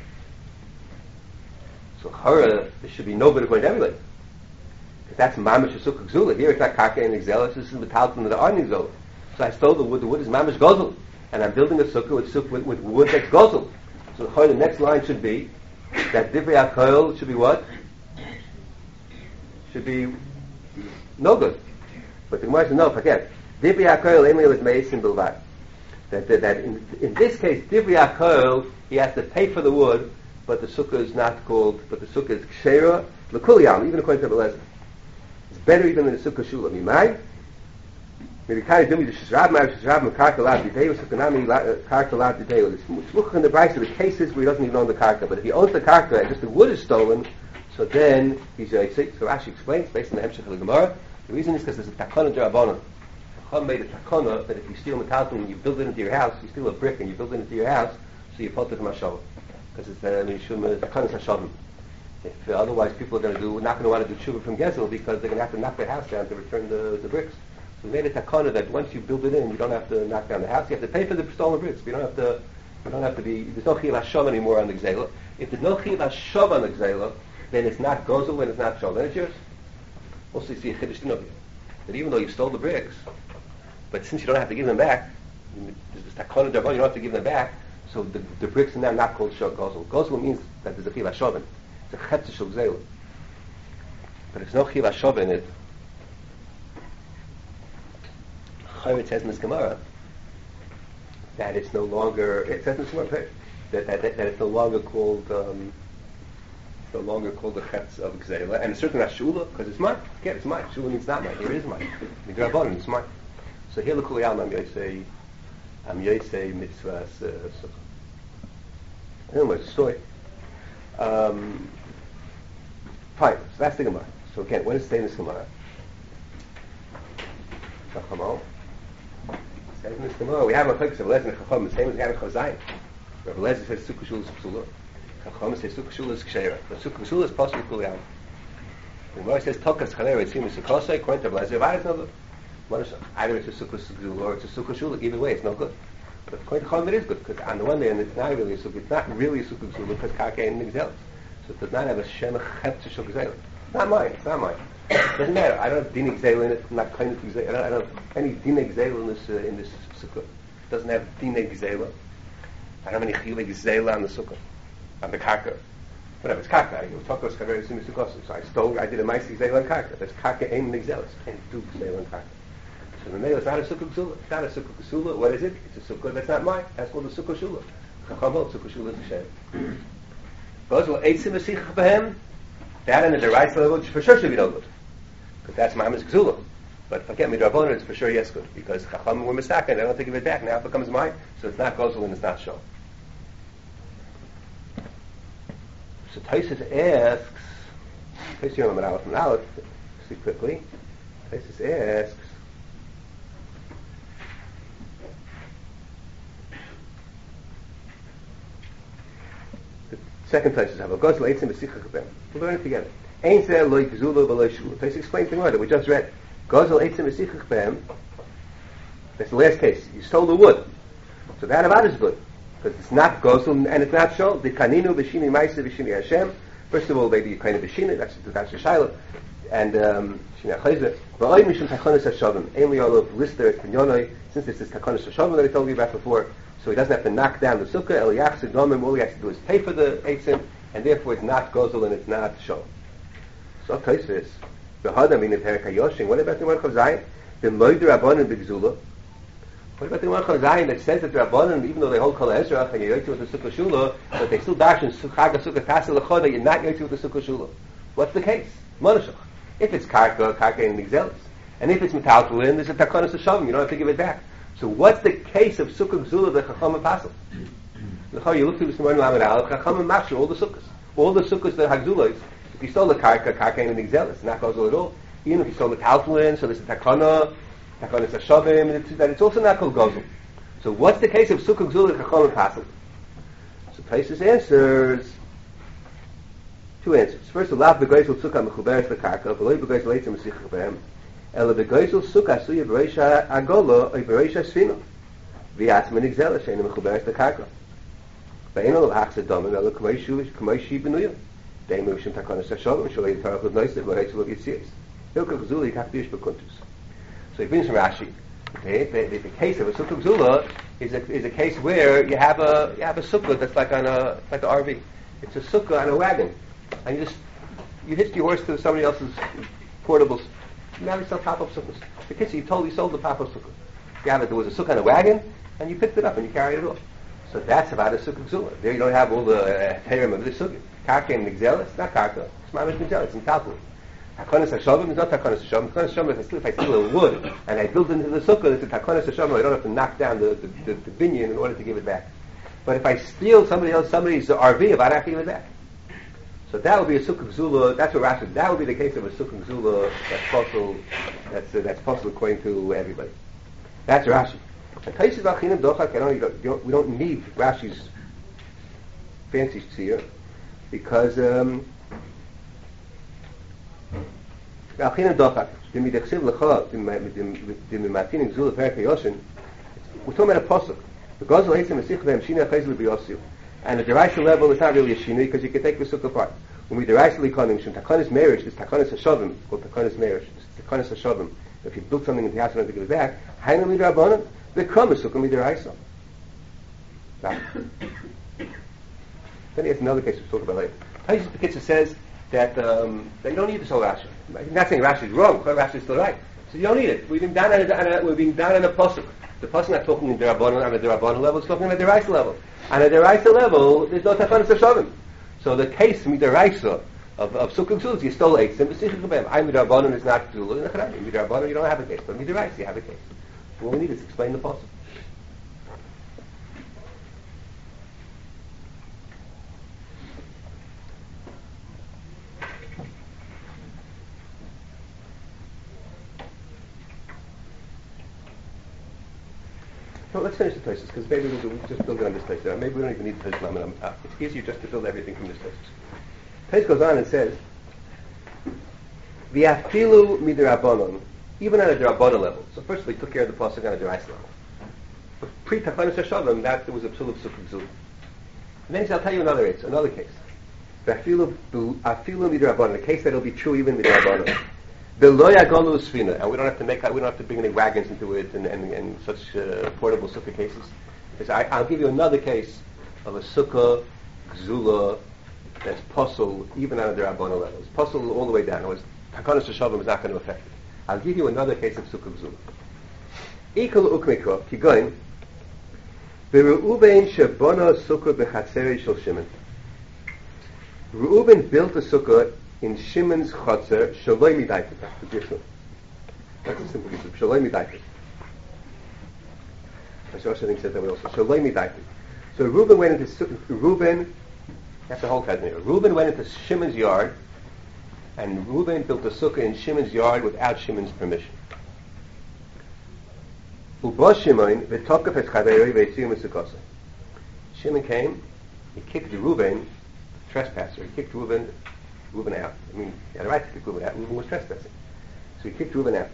Speaker 1: So Chara, there should be no bit of going to everybody. Because that's mamish sukkah gzula. Here it's not karka and exelis, this is metalton of the arning zol. So I stole the wood, the wood is mamish gozel. And I'm building a sukkah with, sukkah, with, with wood that's gozel. So Chara, the next line should be, that divrei HaKoil should be what? Should be no good. But the Gemara says, no, forget. Divrei HaKoil emei with meisim bilvad. That, that, that in, in this case, divrei HaKoil, he has to pay for the wood, but the sukkah is not called, but the sukkah is kshera, l'kul yam, even according to the lesson. It's better even than the sukkah shula. Mimai? Maybe kind of do me the shizrab, maybe shizrab, karka lad detail, sukkah nami karka lad detail. It's looking in the price of the cases where he doesn't even own the karka, but if he owns the karka and just the wood is stolen, so then he's a so Rashi explains, based on the Hemshech of the Gemara, the reason is because there's a takana d'Rabbanan. Chacham made a takana that if you steal metalton and you build it into your house, you steal a brick and you build it into your house, so you put it from Hashavah. Because it's a mishum takana Hashavim. If uh, otherwise people are going to do, not going to want to do tshuva from Gezel because they're going to have to knock their house down to return the, the bricks. So we made a takana that once you build it in, you don't have to knock down the house. You have to pay for the stolen bricks. You don't have to. You don't have to be. There's no chiyuv hashav anymore on the gzela. If there's no chiyuv hashav on the gzela, then it's not gozel and it's not shav. Then it's yours. Also, you see a chiddush dinov that even though you stole the bricks, but since you don't have to give them back, there's this takana d'Rabbanan, you don't have to give them back. So the, the bricks in there are not called shav gozel. Gozel means that there's a chiyuv hashav. It's a chetz shel gzela. But if there's no chiyuv hashav in it, it says in this Gemara that it's no longer. It says in this Gemara that, that, that, that it's no longer called. Um, it's no longer called the chetz of gzela, and it's certainly not shula because it's mine. Again, it's mine. Shula means not mine. Here is mine. Midrabanan, it's mine. So here, l'kul yam, I'm yosei, I'm yosei mitzvahs sukkah. Anyway, it's a story. Um, fine. So that's the Gemara. So again, what does it say in this Gemara? Chachamo. In this Gemara, we have a focus of Lezer and Chacham, the same as we have in Chazayim. Rabbi Lezer says Sukkah Shula is Psula. Chacham says Sukkah Shula is Kshera. But Sukkah Shula is possible Kul Yam. The Gemara says Tokas Chalera Etzim Sukkosai, according to Rabbi Lezer, why is no good? Either it's a Sukkah Shula or it's a Sukkah Shula. Either way, it's no good. But according to Chacham, it is good because on the one hand, it's not really a Sukkah. It's not really a Sukkah Shula because Karka ain't Nigzelis. So it does not have a Shem Chet to Shul Gzelis. It's not mine. It's not mine. It doesn't matter. I don't have din gzeil in it. I'm not kind of gzeil. I don't, I don't have any din gzeil in this uh, in this sukkah. It doesn't have din gzeil. I don't have any chiyuv gzeil on the sukkah, on the karka. Whatever. It's karka. I was talking about very similar sukkah. So I stole. I did a ma'aseh gzeil on karka. That's karka aim gzeil. Can't do gzeil on karka. So the male is not a sukkah gzula. It's not a sukkah gzula. What is it? It's a sukkah that's not mine. That's called a sukkah shula. Chacham holds sukkah shula is a shem. Goes well eitzim v'sichach b'hem. That and the right level for sure should be no good. Because that's Ma'amis Gzula. But forget me, Drabonin is for sure yes good. Because Chacham were Misaka and they don't have to give it back. Now it becomes mine. So it's not Gozel and it's not Shol. So Taisus asks, Taisus Yom Aleph and Aleph, see quickly. Taisus asks, the second Taisus have a Gozel Eitzim B'Sichach B'Hem. We'll learn it together. Ein zeh loy gzula v'loy shula. Taisus explains the word that we just read. Gozel eitzim v'sichach b'hem. That's the last case. You stole the wood. So that about is good. Because it's not gozel and it's not shol. The kaninu b'shini ma'aseh b'shini Hashem. First of all, maybe you kind of b'shini. That's that's the shaila. And um, shini achayzeh. V'oy mishum tachonis hashavim. Ein li olav lister kinyonoi. Since this is tachonis hashavim that I told you about before, so he doesn't have to knock down the sukkah. El yachsid nomim. All he has to do is pay for the eitzim, and therefore it's not gozel and it's not shol. So Taisus, the Hadam in the Perek HaYoshim. What about the one Chazayim? The Moed Rabbanan B'Gzula. What about the one Chazayim that says that the Rabbanan, even though they hold Kol Ezrach and you're yoytzi with the Sukkah Shula, but they still dash in Chag HaSukkah Tasel L'Choda, you're not yoytzi with the Sukkah Shula. What's the case? Monashach. If it's karka, karka ain't nigzelis. And if it's metaltalin, there's a takonis hashavim. You don't have to give it back. So what's the case of sukkah gzula that chacham and pasel? You look through this morning, Lamed Aleph, chacham and machshir, all the sukkahs. All the sukkahs that hagzulas, if you stole the karka, karka ain't nigzelis. Not gozul at all. Even if you stole metaltalin, so there's a takona, takonis hashavim, that it's also not called gozul. So what's the case of sukkah gzula that chacham and pasel? So Taisus answers two answers. First, the lav begoisel sukkah mechuberes lekarka, v'loi begoisel eitzim mesichach behem, ela begoisel sukkah suya bereisha agola or bereisha sfina, v'yatzman igzela sheina mechuberes lekarka. Ve'ena lo hachse domen ela k'moi shuvish k'moi shi benuya. Deimu shem takonis hashavim shalei yitarach l'noisef v'reitzel lo yitziyas. Hilka gzula yikach bish bekuntus. So he brings from Rashi. The, the, the case of a sukkah gzula is a is a case where you have a you have a sukkah that's like on a like an R V. It's a sukkah on a wagon, and you just you hitch your horse to somebody else's portable. Now you sell pop-up sukkahs. The kids, you totally sold the pop-up sukkah. You have it. There was a sukkah on a wagon, and you picked it up and you carried it off. So that's about a sukkah gzula. There you don't have all the terim uh, of the sukkah. Karka and nigzela, it's not karka. It's mamish nigzela. It's in talpul. Takonis hashavim is not takonis hashavim. Takonis hashavim is if I steal a wood and I build into the sukkah, it's a takonis hashavim. I don't have to knock down the the, the, the binyan in order to give it back. But if I steal somebody else, somebody's R V, I don't have to give it back. So that would be a sukkah gzula. That's what Rashi. That would be the case of a sukkah gzula that's possible. That's uh, that's possible according to everybody. That's Rashi. And Taisus v'achinam dochak. You know, we don't need Rashi's fancy tzir because. Um, We're talking about a posuk. And the deraisa level is not really a shinu because you can take the sukkah apart. When we deraisa likonim, shem takonis marriage, this takonis hashavim, called takonis marriage, this takonis hashavim. If you build something in the house and don't have to give it back, hainu midrabanan, the kram is sukkah mideraisa. Then he has another case we'll talk about later. Taisus Bekitzer says that um, that you don't need this whole Rashi. I'm not saying Rashi is wrong, but Rashi is still right. So you don't need it. We've been down on a, we're being down on a pasuk. The pasuk not talking in Derabanan on a Derabanan level, it's talking on a Deraisa level. On a Deraisa level, there's no takonis hashavim. So the case midaraisa of of sukkah gzula, you stole eight. And Midarabanan is not gzula. Midarabanan you don't have a case, but midaraisa you have a case. So what we need is explain the pasuk. So let's finish the places, because maybe we'll, do, we'll just build it on this place. Uh, maybe we don't even need the place. Uh, it's easier just to build everything from this place. Place goes on and says, "V'afilu midirabanon," even on a derabanan level. So first we took care of the pasuk on a derais level. But pre-tachanis hashavim, that there was a psul of sukkah gzula. And then I'll tell you another it's another case. V'afilu midirabanon, a case that'll be true even midirabanon. The loya golu sfina, and we don't have to make, we don't have to bring any wagons into it and, and, and such uh, portable sukkah cases. I, I'll give you another case of a sukkah gzula that's puzzle even on a derabana level. It's puzzle all the way down. Takonis hashavim is not going to affect it. I'll give you another case of sukkah gzula. Ikal ukmikra kigoin v'Reuben shebona sukkah bechatzeri shel Shimon. Reuben built a sukkah in Shimon's Chotzer, Shaloi Midaitik. That's the difference. That's a simple use. Shaloi Midaitik. Rashosh I think said that one also. Shaloi Midaitik. So Reuben went into Reuben. That's the whole Chazaniah. Reuben went into Shimon's yard, and Reuben built a sukkah in Shimon's yard without Shimon's permission. Uba Shimon v'tokaf es chaverei v'etziyum esukasa. Shimon came. He kicked Reuben, trespasser. He kicked Reuben. Reuben out. I mean, he had a right to kick Reuben out. Reuben was trespassing. So he kicked Reuben out.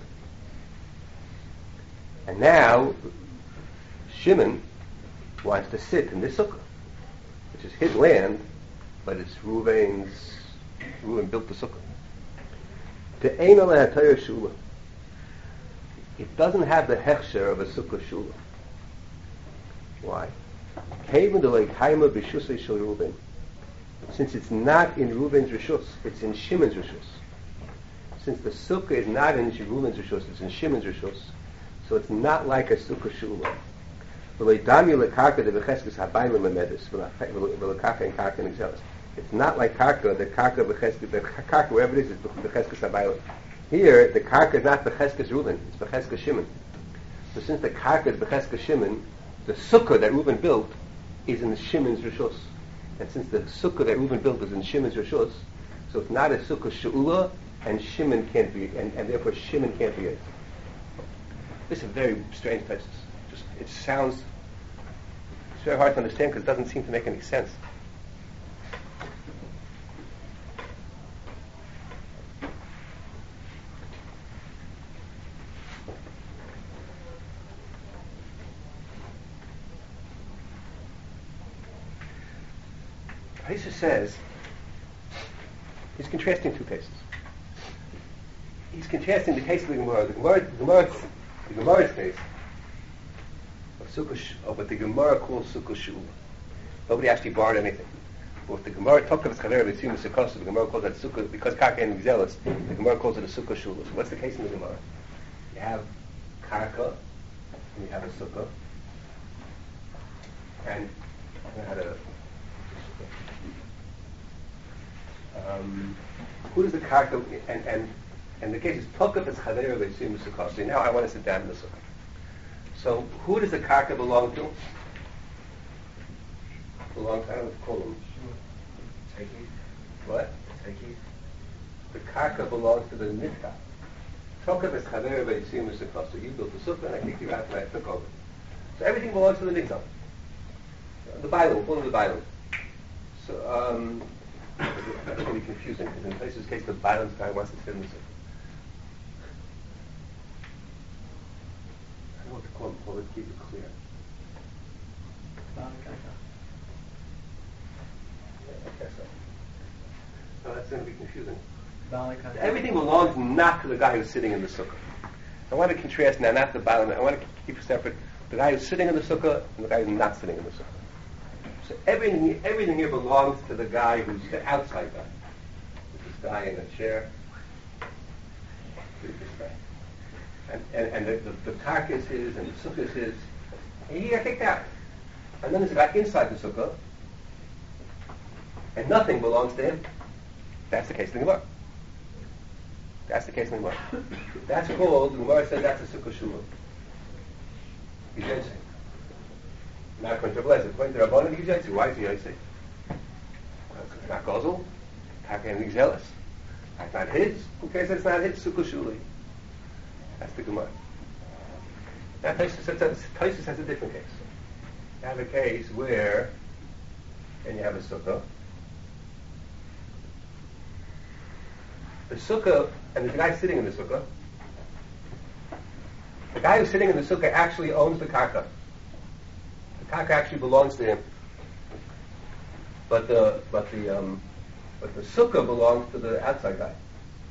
Speaker 1: And now, Shimon wants to sit in this sukkah, which is his land, but it's Reuben's, Reuben built the sukkah. To Ein Ala HaTorah Shula. It doesn't have the hechsher of a sukkah shula. Why? Kevin de Leikaima B'Shusay Shel Reuben. Since it's not in Reuben's Rishus, it's in Shimon's Rishus. Since the sukkah is not in Reuben's Rishus, it's in Shimon's Rishus, so it's not like a sukkah shula. It's not like karka, the karka, the karka, wherever it is, is b'cheskes habayla. Here, the karka is not Becheskes Reuven, it's Becheskes Shimon. So since the karka is Becheskes Shimon, the sukkah that Reuven built is in Shimon's Rishus. And since the sukkah that Reuven built is in Shimon's Rishus, so it's not a sukkah she'ula, and Shimon can't be, and, and therefore Shimon can't be it. This is a very strange text. Just it sounds it's very hard to understand because it doesn't seem to make any sense. Taisa says he's contrasting two cases. He's contrasting the case of the Gemara. The Gemara, the Gemara, the Gemara's case of Sukkah, of what the Gemara calls Sukkah Shul. Nobody actually borrowed anything. But if the Gemara talked of its Chaver, it's the Gemara calls that Sukkah because Karka and Zealous. The Gemara calls it a Sukkah Shul. So what's the case in the Gemara? You have Karka and you have a Sukkah, and I had a. Um, who does the Karka and and And the case is Tokaf is Chaver B'Tzim Sukkah. So now I want to sit down in the sukkah. So who does the karka belong to? Belong to, I don't know what to call them. Taiki. What? Taiki. The karka belongs to the nitka. Tokaf is Chaver B'Tzim Sukkah. So you built the sukkah and I kicked you out and I took over. So everything belongs to the nigzal. The Bible, we'll call it the Bible. So, um, that's going to be confusing because in Tais's case the violence guy wants to sit in the sukkah. I don't know what to call him, call it, keep it clear. Yeah, I guess so. No, that's going to be confusing. Everything belongs not to the guy who's sitting in the sukkah. I want to contrast now, not the violence, I want to keep it separate. The guy who's sitting in the sukkah and the guy who's not sitting in the sukkah. So everything, everything here belongs to the guy who's the outside guy. This guy in a chair. This guy. And, and, and the, the, the karka is his, and the sukkah is his. And he got kicked out. And then there's a guy inside the sukkah, and nothing belongs to him. That's the case in the Gemara. That's the case in the Gemara. That's called, the Gemara says that's a sukkah shula. You didn't say. Not according to Rabbi, according to Rabbanan, he's Yosef. Why is he Yosef? It's not Gozel. How can he zealous? That's not his. Who cares that it's not his? Sukkah Shuli. That's the Gemara. Now Tosfos has a different case. You have a case where, and you have a sukkah. The sukkah, and the guy sitting in the sukkah, the guy who's sitting in the sukkah actually owns the karka. Karka actually belongs to him, but the but the um, but the sukkah belongs to the outside guy,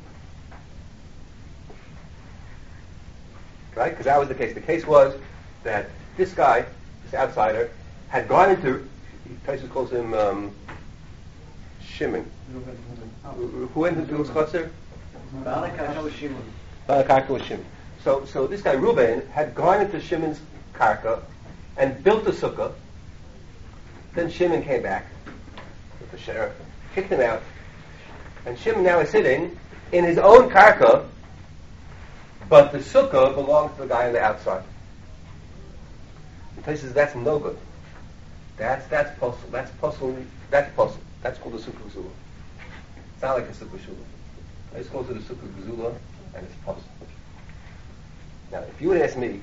Speaker 1: right? Because that was the case. The case was that this guy, this outsider, had gone into. Tosfos calls him um, Shimon. Who went into his chutzner?
Speaker 2: Balakaka was Shimon.
Speaker 1: Balakaka was Shimon. So so this guy Reuben had gone into Shimon's karka and built the sukkah. Then Shimon came back with the sheriff, kicked him out, and Shimon now is sitting in his own karka, but the sukkah belongs to the guy on the outside. And he says that's no good. That's that's puzzle. That's puzzle. That's puzzle. That's called a sukkah gzula. It's not like a sukkah shula. It's called it a sukkah gzula, and it's puzzle. Now, if you would ask me,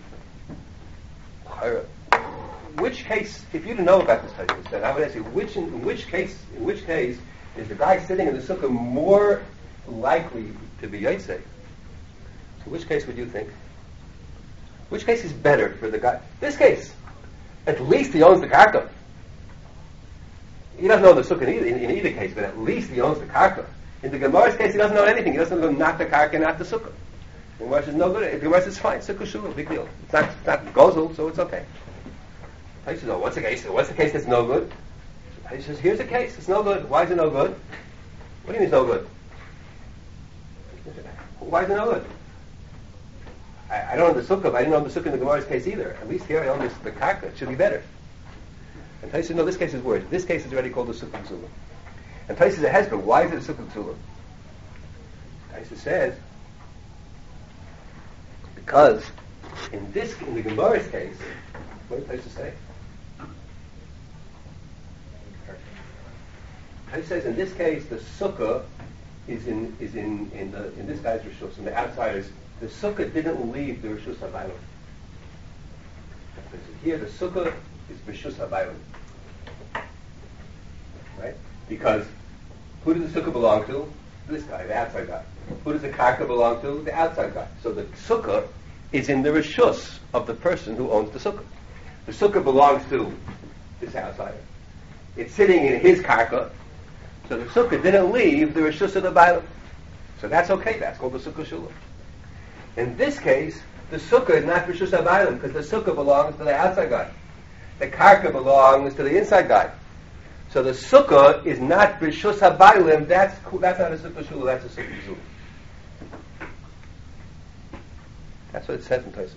Speaker 1: which case, if you didn't know about this type of stuff, I would ask you, which in, in which case, in which case is the guy sitting in the sukkah more likely to be Yotzei? So which case would you think? Which case is better for the guy? This case, at least he owns the karka. He doesn't own the sukkah in either, in, in either case, but at least he owns the karka. In the Gemara's case, he doesn't own anything. He doesn't own not the karka, not the sukkah. The Gemara says no good. The Gemara says fine. Sukkah shula, big deal. It's not, it's not gozel, so it's okay. He says, oh, what's the case? What's the case that's no good? He says, here's the case. It's no good. Why is it no good? What do you mean it's no good? Why is it no good? I, I don't own the sukkah, but I didn't own the sukkah in the Gemara's case either. At least here I own this, the karka. It should be better. And Tosfos says, no, this case is worse. This case is already called the sukkah gzula. And Tosfos says, a husband, why is it a sukkah gzula? Tosfos says, Because in this, in the Gemara's case, what did Taisa say? Taisa says in this case the sukkah is in is in in the in this guy's rishus, and the outsiders. The sukkah didn't leave the rishus habayim. Here the sukkah is rishus habayim, right? Because who does the sukkah belong to? This guy, the outside guy. Who does the karka belong to? The outside guy. So the sukkah is in the rishus of the person who owns the sukkah. The sukkah belongs to this outsider. It's sitting in his karka, so the sukkah didn't leave the rishus of the bayim. So that's okay. That's called the sukkah shula. In this case, the sukkah is not rishus habayim because the sukkah belongs to the outside guy. The karka belongs to the inside guy. So the sukkah is not rishus habayim. That's that's not a sukkah shula. That's a sukkah shula. That's what it says in places.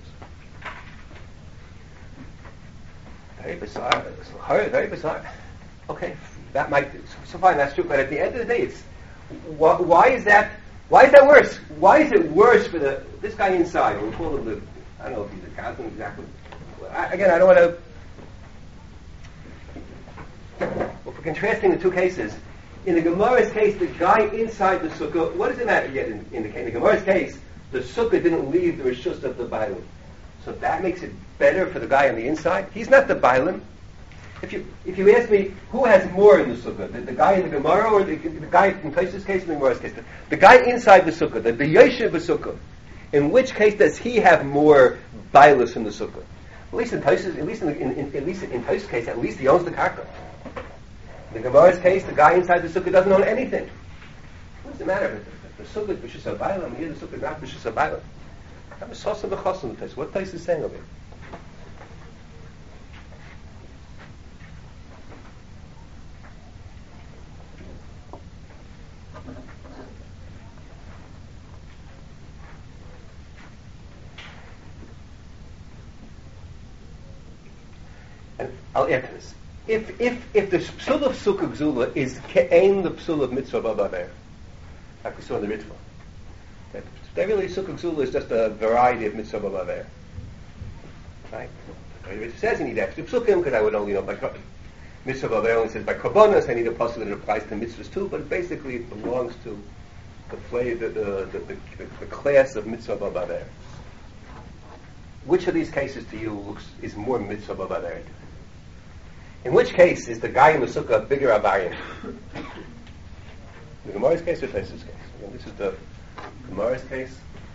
Speaker 1: Very bizarre. Very, very bizarre. Okay, that might so fine. That's true. But at the end of the day, it's why, why is that? Why is that worse? Why is it worse for the this guy inside? We'll call him the I don't know if he's a Catholic exactly. I, again, I don't want to. Well, for contrasting the two cases, in the Gemara's case, the guy inside the sukkah. What does it matter yet? In, in, the, in the Gemara's case, the sukkah didn't leave the rishus of the bailim, so that makes it better for the guy on the inside. He's not the bailim. If you if you ask me who has more in the sukkah, the, the guy in the Gemara or the, the guy in Tais's case or the Gemara's case, the, the guy inside the sukkah, the b'yoshev sukkah, in which case does he have more bailis in the sukkah? At least in Tais's, at least in, in, in at least in Tais's case, at least he owns the karka. In the Gemara's case, the guy inside the sukkah doesn't own anything. What does it matter? The, the, the sukkah is b'shus habayim, here the sukkah is not b'shus habayim. I'm a sosa v'chosim Tais. What Tais is saying over here? And I'll add to this. If if if the psul of sukkah gzula is ke'ain the psul of mitzvah b'aver, like we saw in the Ritva, that really sukkah gzula is just a variety of mitzvah b'aver, right? The Ritva says you need extra psukim because I would only know by mitzvah b'aver only says by korbanos. I need a pasuk that applies to mitzvahs too, but basically it belongs to the flavor, the the, the, the, the class of mitzvah b'aver. Which of these cases to you looks is more mitzvah b'aver? In which case is the guy in the sukkah a bigger abayim? The Gemara's case or Tais's case? Again, this is the Gemara's case.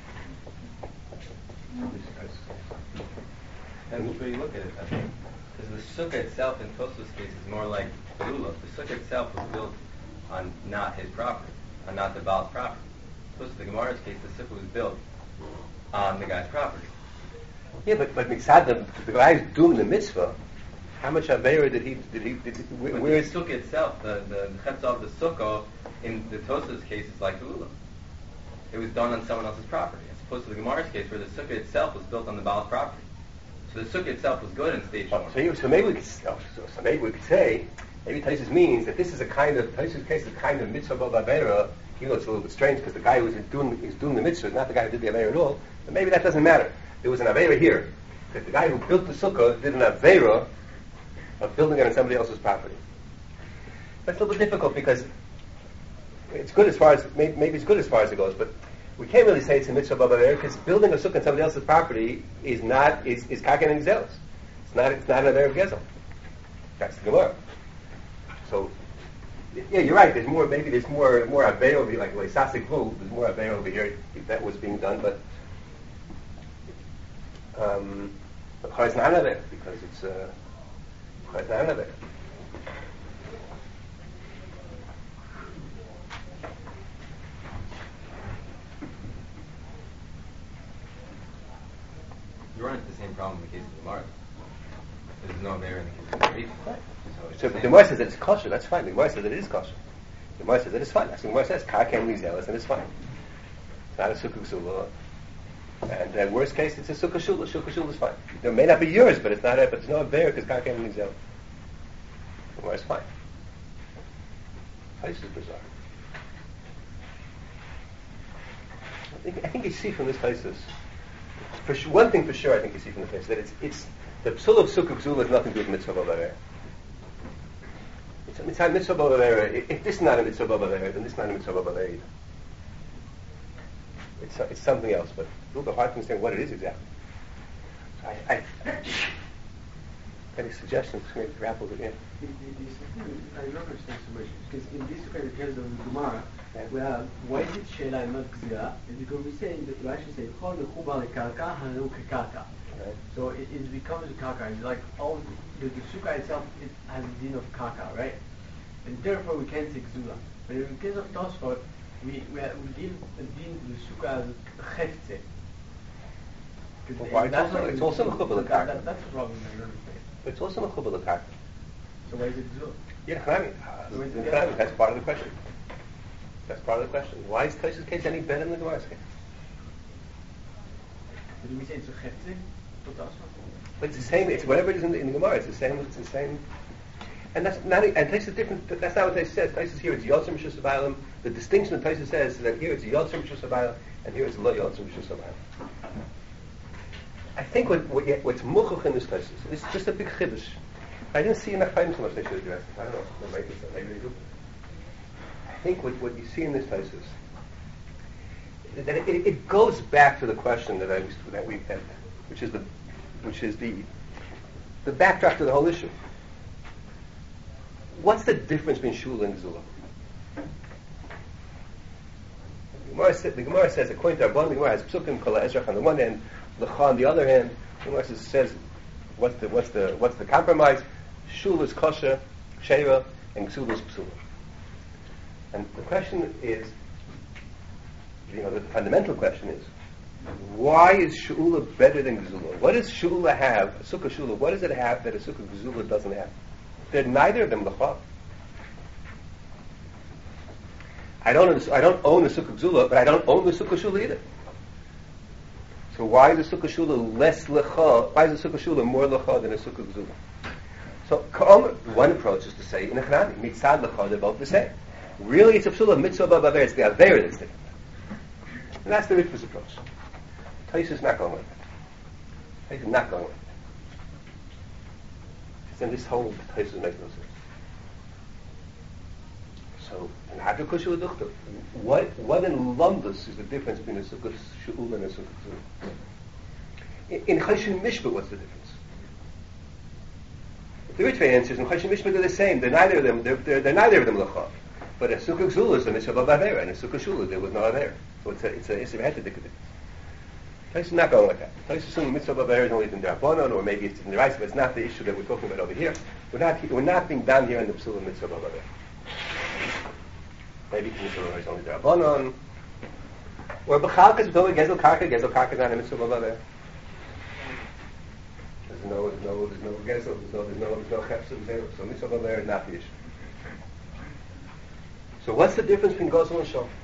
Speaker 1: This is Tais's case.
Speaker 3: And which way you look at it, I think. Because the sukkah itself in Tosfos' case is more like the lulav. The sukkah itself was built on not his property, on not the Baal's property. Plus, the Gemara's case, the sukkah was built on the guy's property.
Speaker 1: Yeah, but but mitzad the, the guy who's doing the mitzvah. How much avera did he did he did he, where,
Speaker 3: But
Speaker 1: where
Speaker 3: the
Speaker 1: is
Speaker 3: sukkah itself, the the chetz of the sukkah in the Tosfos' case is like the lulav. It was done on someone else's property, as opposed to the Gemara's case where the sukkah itself was built on the Baal's property. So the sukkah itself was good in stage
Speaker 1: oh,
Speaker 3: one.
Speaker 1: so, you, so maybe we could oh, so, so maybe we could say maybe Taisus means that this is a kind of Taisus case is a kind of mitzvah of avera. You know, it's a little bit strange because the guy who was doing is doing the mitzvah is not the guy who did the avera at all. But maybe that doesn't matter. There was an avera here. That the guy who built the sukkah did an avera of building it on somebody else's property. That's a little bit difficult because it's good as far as maybe, maybe it's good as far as it goes, but we can't really say it's a mitzvah b'aver because building a sukkah on somebody else's property is not is is kaken and gzelos. It's not it's not an aver of gezel. That's the Gemara. So yeah, you're right. There's more. Maybe there's more more aver over here, like like sasik vu. There's more aver over here if that was being done, but um, it's not aver because it's. Uh, Quite none of it.
Speaker 3: You run into the same problem in the case of the Gemara. There's no there in the case of the Rif.
Speaker 1: Right. So, so the Gemara says that it's kosher. That's fine. The Gemara says that it is kosher. The Gemara says that it's fine. That's what the Gemara says. Kakem lizelis, and it's fine. It's not a sukkah ksula. And in uh, worst case, it's a sukkah shula. Sukkah shula is fine. It may not be yours, but it's not. A, but it's not there because kakem lizelis. Well, it's fine. This is bizarre. I think, I think you see from this basis For su- one thing for sure, I think you see from the face that it's it's the psul of sukkah gzula has nothing to do with mitzvah b'avera. It's a mitzvah mitzvah b'avera. If this is not a mitzvah b'avera, then this is not a mitzvah b'avera either. It's it's something else, but it's a little bit hard to understand what it is exactly. So I, I any suggestions? Maybe grapple with it.
Speaker 2: The, the, the something I don't understand so much because in this kind of terms of the Gemara, we have why is it Sheila and not Gzira? And because we say we actually say Chol mechubar lekarka hanu kekarka. So it, it becomes a karka. It's like all the, the sukkah itself it has a din of karka, right? And therefore we can't say Gzula. But in the case of Tosfot, we we, we give a din to the sukkah as chefze.
Speaker 1: Well, why it's also, it's also mechubar lekarka.
Speaker 2: That, that's the problem. I don't understand.
Speaker 1: But it's also mechubar lekarka.
Speaker 2: So why is it Gzula?
Speaker 1: Yeah, I mean, uh, that's part of the question. That's part of the question. Why is Tosha's case any better than the Gemara's case?
Speaker 2: Did we say it's a chefze?
Speaker 1: But it's the same. It's whatever it is in the, in the Gemara. It's the same. It's the same. And that's not. And Tosha different. That's not what Tosha says. Tosha here it's Yotzim Mishus Abayim. The distinction that Tosha says is that here it's Yotzim Mishus Abayim and here it's Lo Yotzim Mishus Abayim. I think what, what what's muchuch in this Tosha is just a big chiddush. I didn't see enough time so much they should address it. I don't know. Maybe maybe they do. I think what, what you see in this Tosha is that it, it, it goes back to the question that I that we had, which is the which is the the backdrop to the whole issue. What's the difference between shul and gzula? The Gemara, sa- the Gemara says, according to Rabban, the Gemara has psukim kol ha'ezrach on the one hand, lecha on the other hand. The Gemara says, says what's the what's the what's the compromise? Shul is kosher, sheira, and gzula is psula. And the question is, you know, the fundamental question is, why is She'ula better than Gzula? What does She'ula have, a Sukkah She'ula, what does it have that a Sukkah Gzula doesn't have? They're neither of them L'cha. I don't, I don't own a Sukkah Gzula, but I don't own the Sukkah She'ula either. So why is the Sukkah She'ula less L'cha, why is the Sukkah She'ula more L'cha than a Sukkah Gzula? So, one approach is to say, in a Chanami, Mitzad L'cha, they're both the same. Really, it's a Psula Mitzvah B'Aver, it's the Aver that's different. And that's the Ritva's approach. Tais is not going with it. Tais is not going with it. Then this whole Tais makes no sense. So, in Hadrukushu Aduchta, what what in Lundus is the difference between a Sukkah She'ula and a Sukkah Gzula? In Choshen Mishpah, what's the difference? The Ritva answers in Choshen Mishpah they're the same. They're neither of them. They're, they're, they're neither of them L'cha. But a Sukkah Gzula is a Mitzvah B'Avera, and a Sukkah She'ula there was no Avera. So it's a it's a it's a head to difference. Tais is not going like that. Tais is assuming Mitzvah B'Avera is only in D'Rabbanan, or maybe it's in the Rice, but it's not the issue that we're talking about over here. We're not we're not being done here in the Psula Mitzvah B'Avera. Maybe the Mitzvah B'Avera is only D'Rabbanan, or B'Chalkas is only Gezel Karka. Gezel Karka is not a Mitzvah B'Avera. There's no there's no there's no Gezel. There's no there's no there's no Chefs there. So Mitzvah B'Avera is not the issue. So what's the difference between Gozel and Shul?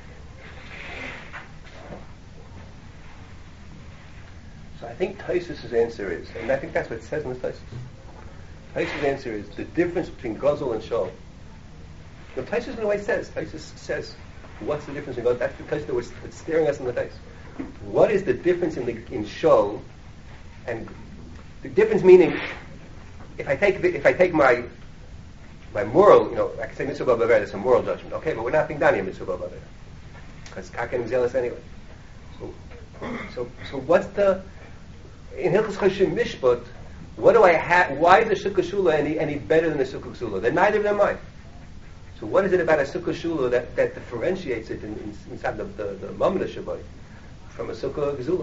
Speaker 1: So I think Tosfos' answer is, and I think that's what it says in the Tosfos. Tosfos' answer is the difference between Gozel and Shul. The Tosfos in a way says, Tosfos says, what's the difference in Gozel? That's the Tosfos that was staring us in the face. What is the difference in the in Shul? And the difference meaning, if I take the, if I take my my moral, you know, I can say Mitzvah B'Aver, that's a moral judgment. Okay, but we're not being done here Mitzvah B'Aver, because Kaken is zealous anyway. So, so, so what's the in Hilchos Choshen Mishpat? What do I have? Why is the Sukkah Shula any any better than the Sukkah Gzula? They're neither of them mine. So what is it about a Sukkah Shula that, that differentiates it in, in, inside the the, the Mamre Shabbat from a Sukkah Gzula?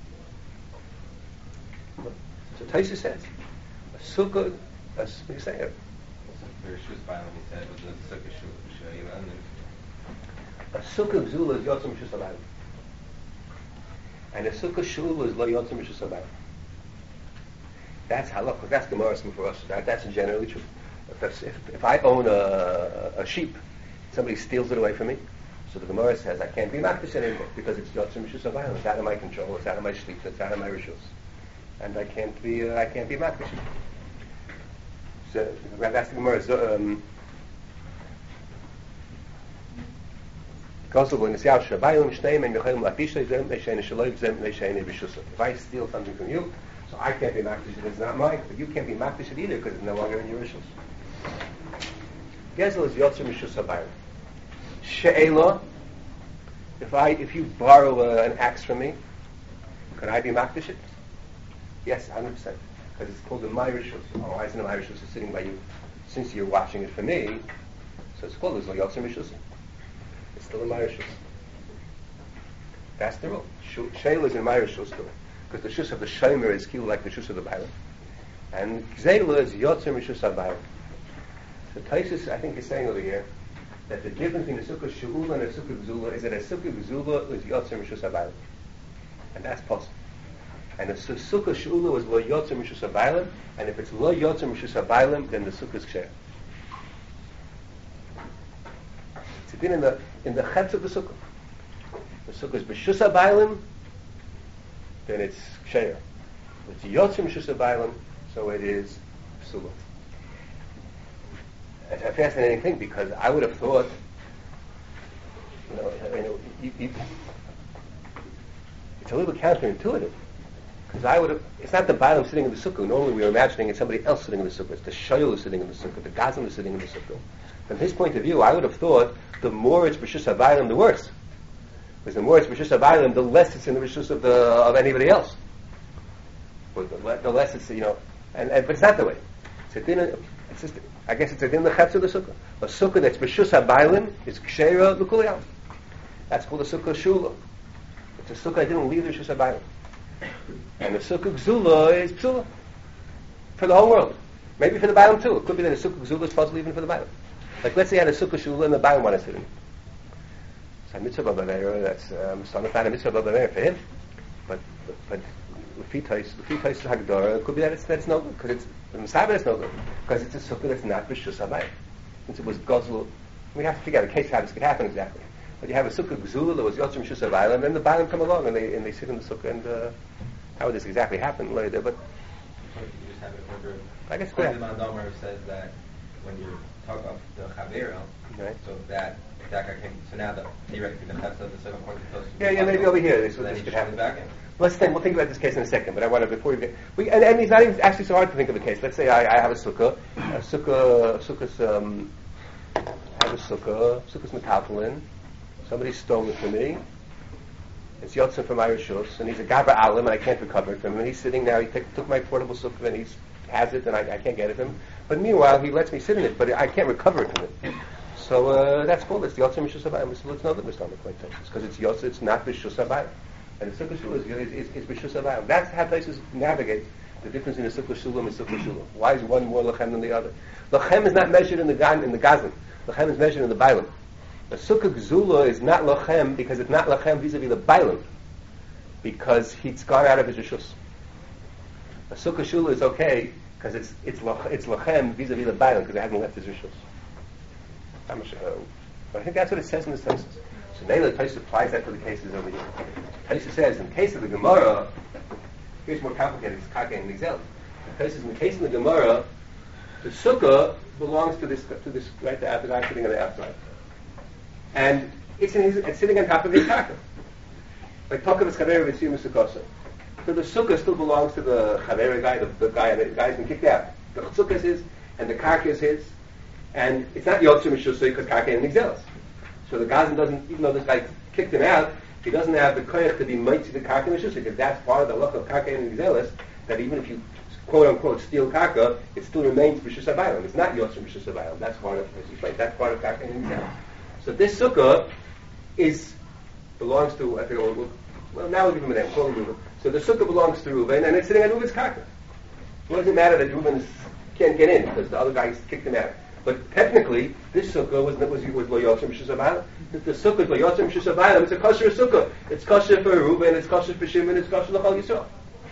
Speaker 1: So Tosfos says a Sukkah. A, what do you say?
Speaker 3: Rishus Bailam, he said, was a Sukkah She'ula.
Speaker 1: A Sukkah Gzula is Yotzim Mishus Abayim. And a Sukkah She'ula is Lo Yotzim Mishus Abayim. That's halakha. That's Gemara's for us. That, that's generally true. If, if, if I own a, a sheep, somebody steals it away from me, so the Gemara says I can't be makdish anymore because it's Yotzim Mishus Abayim. It's out of my control. It's out of my sleep. It's out of my rishus, and I can't be uh, I can't be makdish. So that's the Gemara. So, um, Gosel in the Yal Shabayim Shneim and Yochayim Lapisha Zem Leishene Shaloy Zem Leishene B'Shusa. If I steal something from you, so I can't be makdish it, it's not mine, but you can't be makdish it either because it's no longer in your rishus. Gezel is Yotzer Mishus Habayim. She'ela, if I, if you borrow uh, an axe from me, can I be makdish it? Yes, one hundred percent. Because it's called the my rishus. Oh, why isn't the my rishus sitting by you? Since you're watching it for me, so it's called as Yotzer Mishus. It's still in my rishus. That's the rule. She'ela is in my rishus still. Because the shus of the shomer is killed like the shus of the bayram. And Gzela is Yotzer Mishus Habayim. So Taisus, I think, is saying over here that the difference between a sukkah she'ula and a sukkah gzula is that a sukkah gzula is Yotzer Mishus Habayim. And that's possible. And a sukkah she'ula was lo Yotzer Mishus Habayim, and if it's lo Yotzer Mishus Habayim, then the sukkah is ksher. It's been in the in the chetz of the sukkah. The sukkah is b'shus habaylim, then it's ksher. It's Yotzer Mishus Habayim, so it is psula. It's a fascinating thing because I would have thought, you know, you know you, you, it's a little counterintuitive. Because I would have, it's not the Balaam sitting in the sukkah. Normally we are imagining it's somebody else sitting in the sukkah. It's the Shoyal who's sitting in the sukkah. The Gazan is sitting in the sukkah. From his point of view, I would have thought the more it's B'shus HaBaylam, the worse. Because the more it's B'shus HaBaylam, the less it's in the B'shus of the of anybody else. But the, the less it's, you know, and, and but it's not the way. It's a dinner. It's just, I guess it's a din the chetz of the sukkah. A sukkah that's b'shus habaylim is kshera l'kuliyam. That's called a sukkah shula. It's a sukkah that didn't leave the b'shus habaylim. And the sukkah gzula is psula for the whole world. Maybe for the baylim too. It could be that a sukkah gzula is possible even for the baylim. Like let's say you had a sukkah shula and the baylim want to sit in. So a mitzvah b'avera, that's um, so not a mitzvah b'avera for him, but but. Lefitais, lefitais hagdara. It could be that it's that's no good because it's the Masabah is no good because it's a sukkah that's not b'shus habayim. Since it was gozlu, we have to figure out a case how this could happen exactly. But you have a sukkah gzula that was yotzer mishus habayim, and then the bayim come along and they and they sit in the sukkah and uh, how would this exactly happen later? But
Speaker 3: you just have it over.
Speaker 1: I guess
Speaker 3: the Mandomer says that when you talk about the chavera,
Speaker 1: right.
Speaker 3: So that that guy came. So now the theoretically the chetz of the seven points of
Speaker 1: yeah, yeah, maybe over here this, this could happen.
Speaker 3: Back in.
Speaker 1: Let's think. We'll think about this case in a second. But I want to before we get. We, and, and it's not even actually so hard to think of a case. Let's say I, I have a sukkah, a sukkah, sukkah's. Um, I have a sukkah, sukkah's metaltalin. Somebody stole it from me. It's yotzim from my rishus, and he's a gabra alim, and I can't recover it from him. And he's sitting now. He t- took my portable sukkah, and he has it, and I, I can't get it from him. But meanwhile, he lets me sit in it, but I can't recover it from him. So uh, that's called it's yotzim mishus habayim. So let's know that we're starting to quite because it's yotzim. It's not mishus habayim. And the sukkah shula is, is, is, is b'shus habayim. That's how places navigate the difference in the sukkah shula and the sukkah shula. Why is one more lachem than the other? Lachem is not measured in the gan, in the gazan. Lachem is measured in the bailam. The sukkah gzula is not lachem because it's not lachem vis-a-vis the bailam, because he's gone out of his rishus. A sukkah shula is okay because it's it's lach, it's lachem vis-a-vis the bailam because it hasn't left his rishus. But I think that's what it says in the census. So Neila Taisa applies that to the cases over here. Taisa says, in the case of the Gemara, here's more complicated, it's Kaka and Nigzel. Taisa says, in the case of the Gemara, the Sukkah belongs to this, to this, right, the guy sitting on the outside. And it's, in his, it's sitting on top of his Kaka. Like Tokavas Chavera V'tziyum Sukkasa. So the Sukkah still belongs to the Chavera guy, the, the guy, the guy's been kicked out. The Sukkah is his, and the Kaka is his, and it's not Yotzer Mishusay because Kaka and Nigzelas. So the Gazan doesn't, even though this guy kicked him out, he doesn't have the koyach to be mitzi the kaka mishusay because that's part of the luck of kaka and nigzelis, that even if you quote unquote steal kaka, it still remains b'shus habaylam. It's not yotzer b'shus habaylam. That's part of that's part of kaka and nigzelis. So this sukkah is belongs to I think well, well now we'll give him a name. Call him Reuben. So the sukkah belongs to Reuben and it's sitting on Reuben's kaka. What does it matter that Reuben can't get in because the other guy kicked him out? But technically, this sukkah was was was lo yotzer mishus habaylam. The sukkah is lo yotzer mishus habaylam. It's a kosher sukkah. It's kosher for Reuben. It's kosher for Shimon. It's kosher l'chol Yisrael.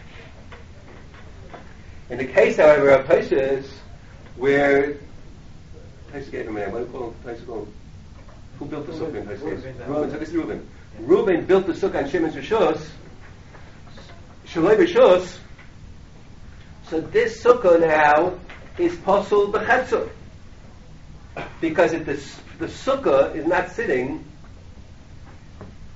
Speaker 1: In the case, however, of places where Taisa gave him a name. What do you call him? Taisa call him? Who built the sukkah in Taisa's case? Reuben. So this is Reuben. Reuben built the sukkah on Shimon's rishus. Shaloi rishus. So this sukkah now is pasul b'chetzur. Because if the, the sukkah is not sitting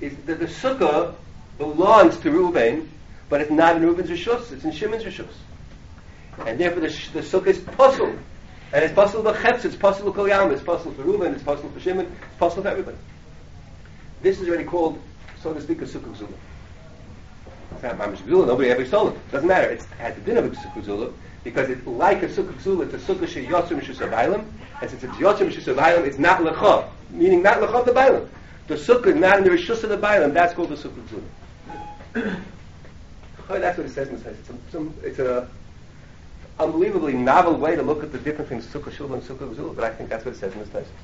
Speaker 1: is that the sukkah belongs to Reuven, but it's not in Reuven's rishus, it's in Shimon's rishus. And therefore the, sh- the sukkah is possible. And it's possible for Chetz, it's possible for Kol Yam, it's possible for Reuven, it's possible for Shimon, it's possible for everybody. This is already called, so to speak, a sukkah gzula. It's not mamish gzula, nobody ever stole it. Doesn't matter, it's at the din of a sukkah gzula, because it's like a sukkah gzula, it's a sukkah she yotzim mishus avaylam, and since it's yotzim mishus avaylam, it's not lecha, meaning not lecha of the baylam. The sukkah is not in the rishus of the baylam, that's called the sukkah gzula. That's what it says in the It's a, some, it's a unbelievably novel way to look at the difference between sukkah shul and sukkah gzula, but I think that's what it says in this text.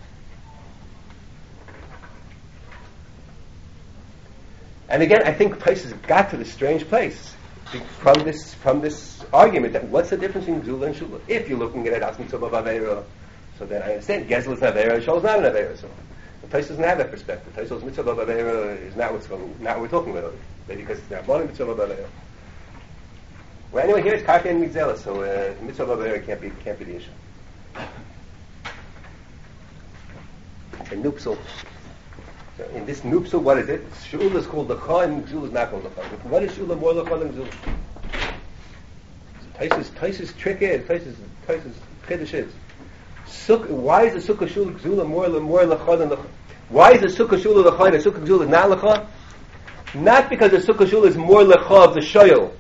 Speaker 1: And again, I think places got to this strange place from this from this argument that what's the difference between gzula and shula? If you're looking at it as mitzvah b'aveira, so then I understand gezel is an aveira, shul is not an aveira. So the place doesn't have that perspective. The place mitzvah b'aveira is not what's going, not what we're talking about. Maybe because it's not one mitzvah b'aveira. Well, anyway, here it's karka and migzela, so uh, mitzvah b'aveira can't be can't be the issue. And nupsal. So in this nupsal, what is it? Shul is called lecha and gzula is not called lecha. What is shula more lecha than gzula? So Taisus, Taisus trick is, Taisus, Taisus chiddush is. Suk, why is the sukkah shul gzula more more lecha than lecha? Why is the sukkah shul lecha and the sukkah gzula is not lecha? Not because the sukkah shul is more lecha of the shoyel,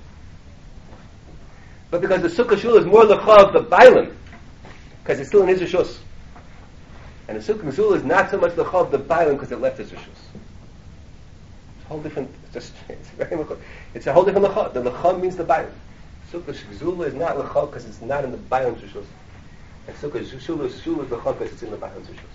Speaker 1: but because the sukkah shul is more lecha of the bailim, because it's still in his rishus. And the sukkah gzula is not so much lecha of the bailim because it left his rishus. It's a whole different. It's, just, it's very lecha. It's a whole different lecha. The lecha means the bailim. Sukkah gzula is not lecha because it's not in the bailim's rishus. And sukkah shul is shul is lecha because it's in the bailim's rishus.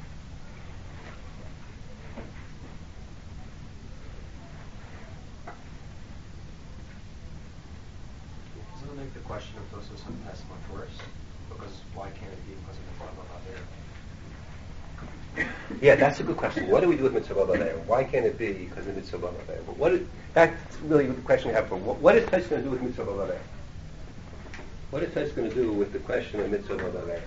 Speaker 4: Doesn't it make the question of Tosos and Test much worse? Because why can't it be because of the Father there?
Speaker 1: Yeah, that's a good question. What do we do with mitzvah b'aveira? Why can't it be because of mitzvah b'aveira? But what is, that's really the question we have for what, what is Tess going to do with mitzvah b'aveira? What is Tess going to do with the question of mitzvah b'aveira?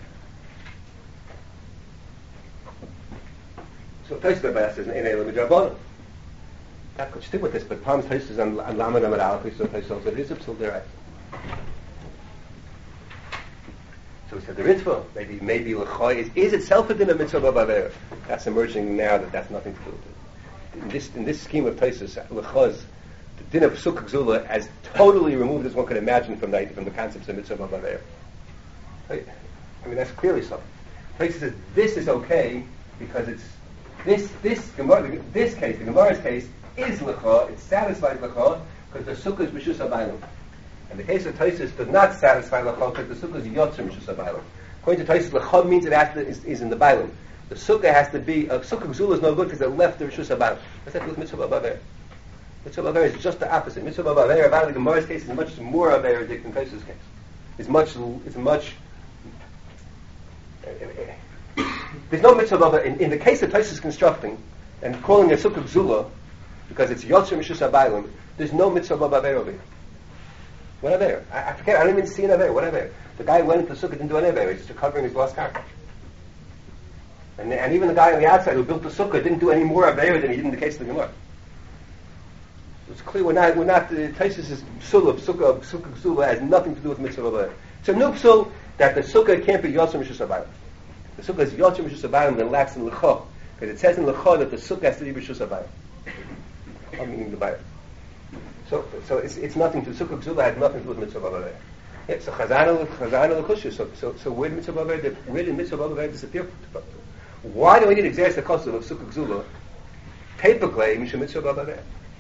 Speaker 1: So Tess b'aveira says, "Ein elam midrabanan." That could stick with this, but Palm's Tess is on on Lamed Amud Aleph, so Tess says it is a psul deraisa. So we said the mitzvah, maybe maybe lecha is, is itself a din of mitzvah b'aveira. That's emerging now that that's nothing to do with it. In this in this scheme of Taisus, lecha is the din of sukkah gzula as totally removed as one could imagine from the from the concepts of mitzvah b'aveira. Right? I mean that's clearly so. Taisus says this is okay because it's this this Gemara, this case, the Gemara's case is lecha. It satisfies lecha because the sukkah is b'shus habayim. And the case of Taisus does not satisfy lecha because the sukkah is yotzim mishus habayim. According to Taisus, lecha means it has to, is, is in the baylim. The sukkah has to be a sukkah gzula is no good because it left the rishus habayim. What's that do with mitzvah b'aveira? Mitzvah b'aveira is just the opposite. Mitzvah b'aveira, about the Gemara's case, is much more aveira than Taisus' case. It's much. It's much. There's no mitzvah b'aveira in, in the case of Taisus constructing and calling a sukkah gzula because it's yotzim mishus habayim. There's no mitzvah b'aveira over here. What aver? I, I forget. I don't even see an aver. What aver? The guy went into the sukkah didn't do an aver. He's just recovering his lost car. And and even the guy on the outside who built the sukkah didn't do any more aver than he did in the case of the Gemara. It's clear we're not we're not. The Taisus is psul of sukkah sukkah psul has nothing to do with mitzvah aver. It's a new psul that the sukkah can't be yotzim mishus habayim. The sukkah is yotzim mishus habayim that lacks in lecha because it says in lecha that the sukkah has to be mishus habayim. I'm meaning the bayim. So, so it's it's nothing to sukkah gzula has nothing to do with mitzvah b'aveira. Yeah, so chazana chazana l'kushya. So so so where did mitzvah b'aveira where did mitzvah b'aveira disappear? Why do we need to exercise the cost of sukkah gzula? Typically, misha mitzvah b'aveira.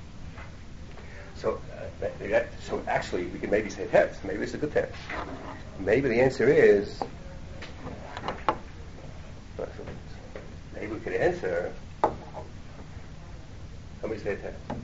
Speaker 1: So uh, that, so actually, we can maybe say teretz. Maybe it's a good teretz. Maybe the answer is. Maybe we could answer. Somebody say teretz.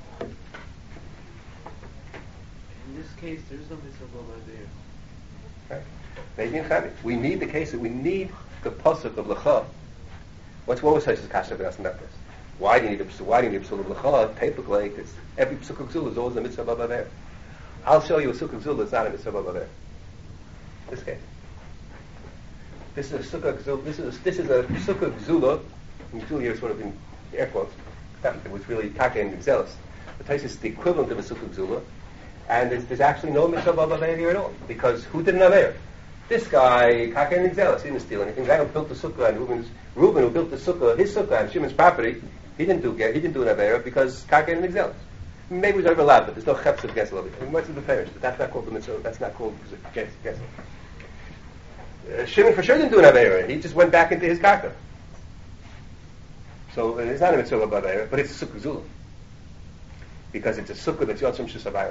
Speaker 2: In this case, there's no mitzvah b'aveira.
Speaker 1: Right. Maybe in Chavi. We need the case that we need the pasuk of lecha. What's what was Taisus kasha for us in that case? Why do you need a why do you need a psul of lecha? Typically, it's every sukkah gzula is always a mitzvah b'aveira. I'll show you a sukkah gzula that's not a mitzvah b'aveira. This case. This is a sukkah gzula. This is a, this is a sukkah gzula. And gzula here is sort of in air quotes. It was really Kaka and Gzelis. The Taisus is the equivalent of a Sukkah Gzula, and there's, there's actually no mitzvah of Aveira here at all, because who did an Aveira? This guy, Kaka and Gzelis, he didn't steal anything. The guy who built the Sukkah, and Reuben's, Reuben who built the Sukkah, his Sukkah on Shimon's property, he didn't do he didn't do an Aveira because Kaka and Gzelis. Maybe it was overlapped, but there's no Chepes of Gesel over here. What's the parish? But that's not called the mitzvah. That's not called Gesel. Uh, Shimon for sure didn't do an Aveira. He just went back into his Kaka. So uh, it's not a mitzvah of Aveira, but it's a Sukkah Zula. Because it's a Sukkah that's Yotzim Shus Aveira.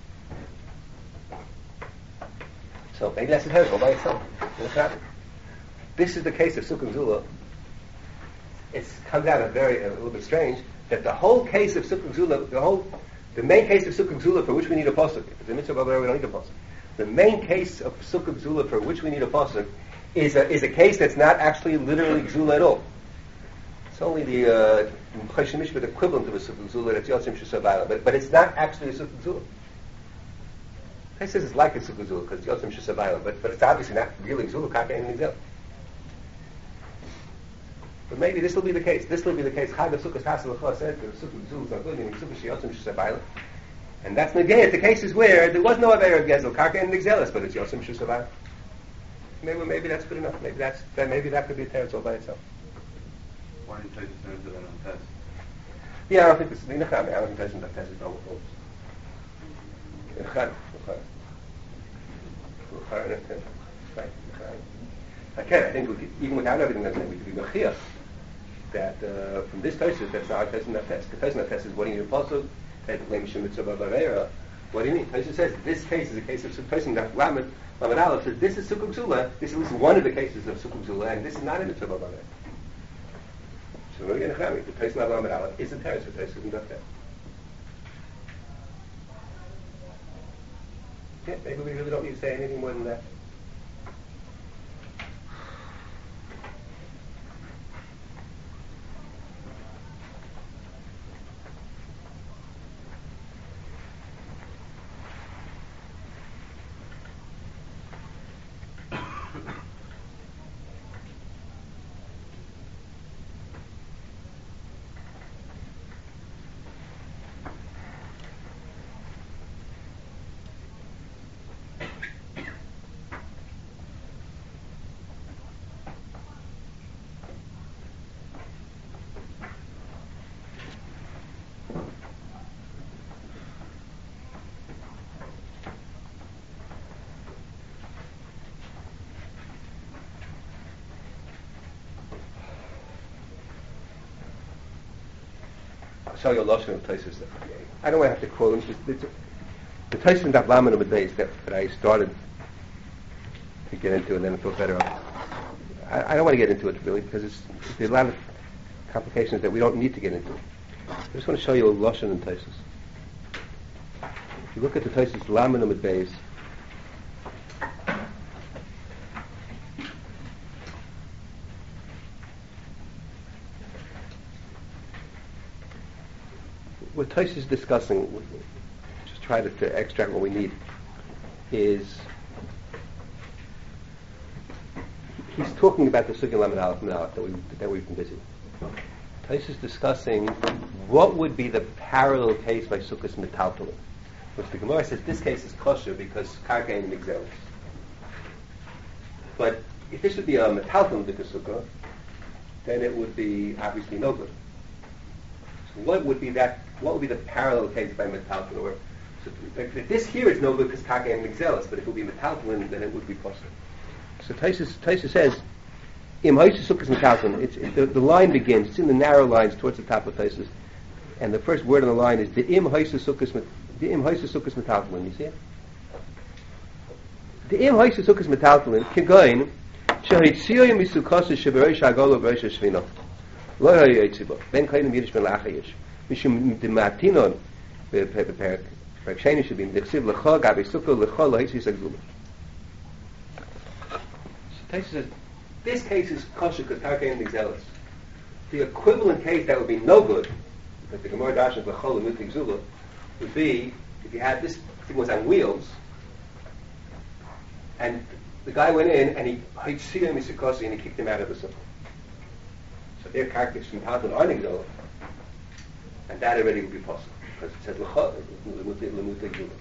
Speaker 1: So maybe that's a terrible by itself. This is the case of Sukkah Zula. It comes out a very, a little bit strange, that the whole case of Sukkah Zula, the whole, the main case of Sukkah Zula for which we need a pasuk, if it's a mitzvah of Aveira, we don't need a pasuk. The main case of Sukkah Zula for which we need a pasuk is a, is a case that's not actually literally Zula at all. It's only the Choshen Mishpat equivalent of a Sukkah Zula that's Yotzim Shusavayla, but but it's not actually a Sukkah Zula. He says it's like a Sukkah Zula because it's Yotzim Shusavayla, but but it's obviously not really Zula Kaka and Nigzel. But maybe this will be the case. This will be the case. Chag of Sukkot Hasel L'Chol said the Sukkah Zula is not good, meaning Sukkah Yotzim Shusavayla, and that's negayed. The cases where there was no Aveira of Gezel Kaka and Nigzelis, but it's Yotzim Shusavayla. Maybe maybe that's good enough. Maybe that's maybe that could be a teretz all by itself.
Speaker 3: Why didn't you turn to that on test?
Speaker 1: Yeah, I don't think this is the Necham. I don't think there's that test is wrong with Necham. Again, I think we could, even without everything that's there, we could be mechiach that uh, from this Tosfos that's not a test in that test. The test in that test is what do you need a pasuk? That blame Shemitzvah Aveira. What do you mean? Tosfos says this case is a case of Tosfos that Lamed Lamed Aleph says this is Sukkah Zula. This is at least one of the cases of Sukkah Zula, and this is not a mitzvah Aveira. So we're going to have the Tosfos of Lamed Aleph is a teretz for Tosfos and that. Yeah, maybe we really don't need to say anything more than that. Show you a lotion of Tosfos. I don't want to have to quote them. The, the Tosfos in Daf of the days that, that I started to get into, and then I feel better. I, I don't want to get into it really because it's, there's a lot of complications that we don't need to get into. I just want to show you a lotion in Tosfos. If you look at the Tosfos Lamed of the days, what Tosfos is discussing, just try to, to extract what we need, is he's talking about the Sugya Lamed Aleph that, we, that we've been busy. Tosfos is discussing what would be the parallel case by Sukkos Metaltalin, which the Gemara says this case is kosher because Karka and Nigzelis. But if this would be a Metaltalin B'Kas Sukkah, then it would be obviously no good. So what would be that? What would be the parallel case by Metaltalin? Or so if this here is no good because Kaka and Nigzelis, but if it would be Metaltalin, then it would be possible. So Tosfos, Tosfos says, Im Hoysa Sukkos Metaltalin. It's it, the, the line begins. It's in the narrow lines towards the top of Tosfos, and the first word on the line is the Im Hoysa Sukkos the Im Hoysa Sukkos Metaltalin. You see it? The Im Hoysa Sukkos Metaltalin Kegoin Shehitziyoyim Misukos Shebereish Hagolo Bereish Shvino Lo Hayitzibo Ben Kainim Yiddish Ben Lachayish. Mishum Dematinon, Perek Sheni should be Dechsiv Lecha Gabi Sukkah Lecha Lahitzi Sagzula. Tosfos says this case is kosher because Karka and Nigzelis. The equivalent case that would be no good, because the Gemara Darshan Lecha Lahitzi Sagzula, would be if you had this thing was on wheels, and the guy went in and he Hitziyah Misukasi and he kicked him out of the sukkah. So their characters from Talmud are Nigzelis. And that already would be possible, because it says l'cha, l'mutei l'mutei gzula.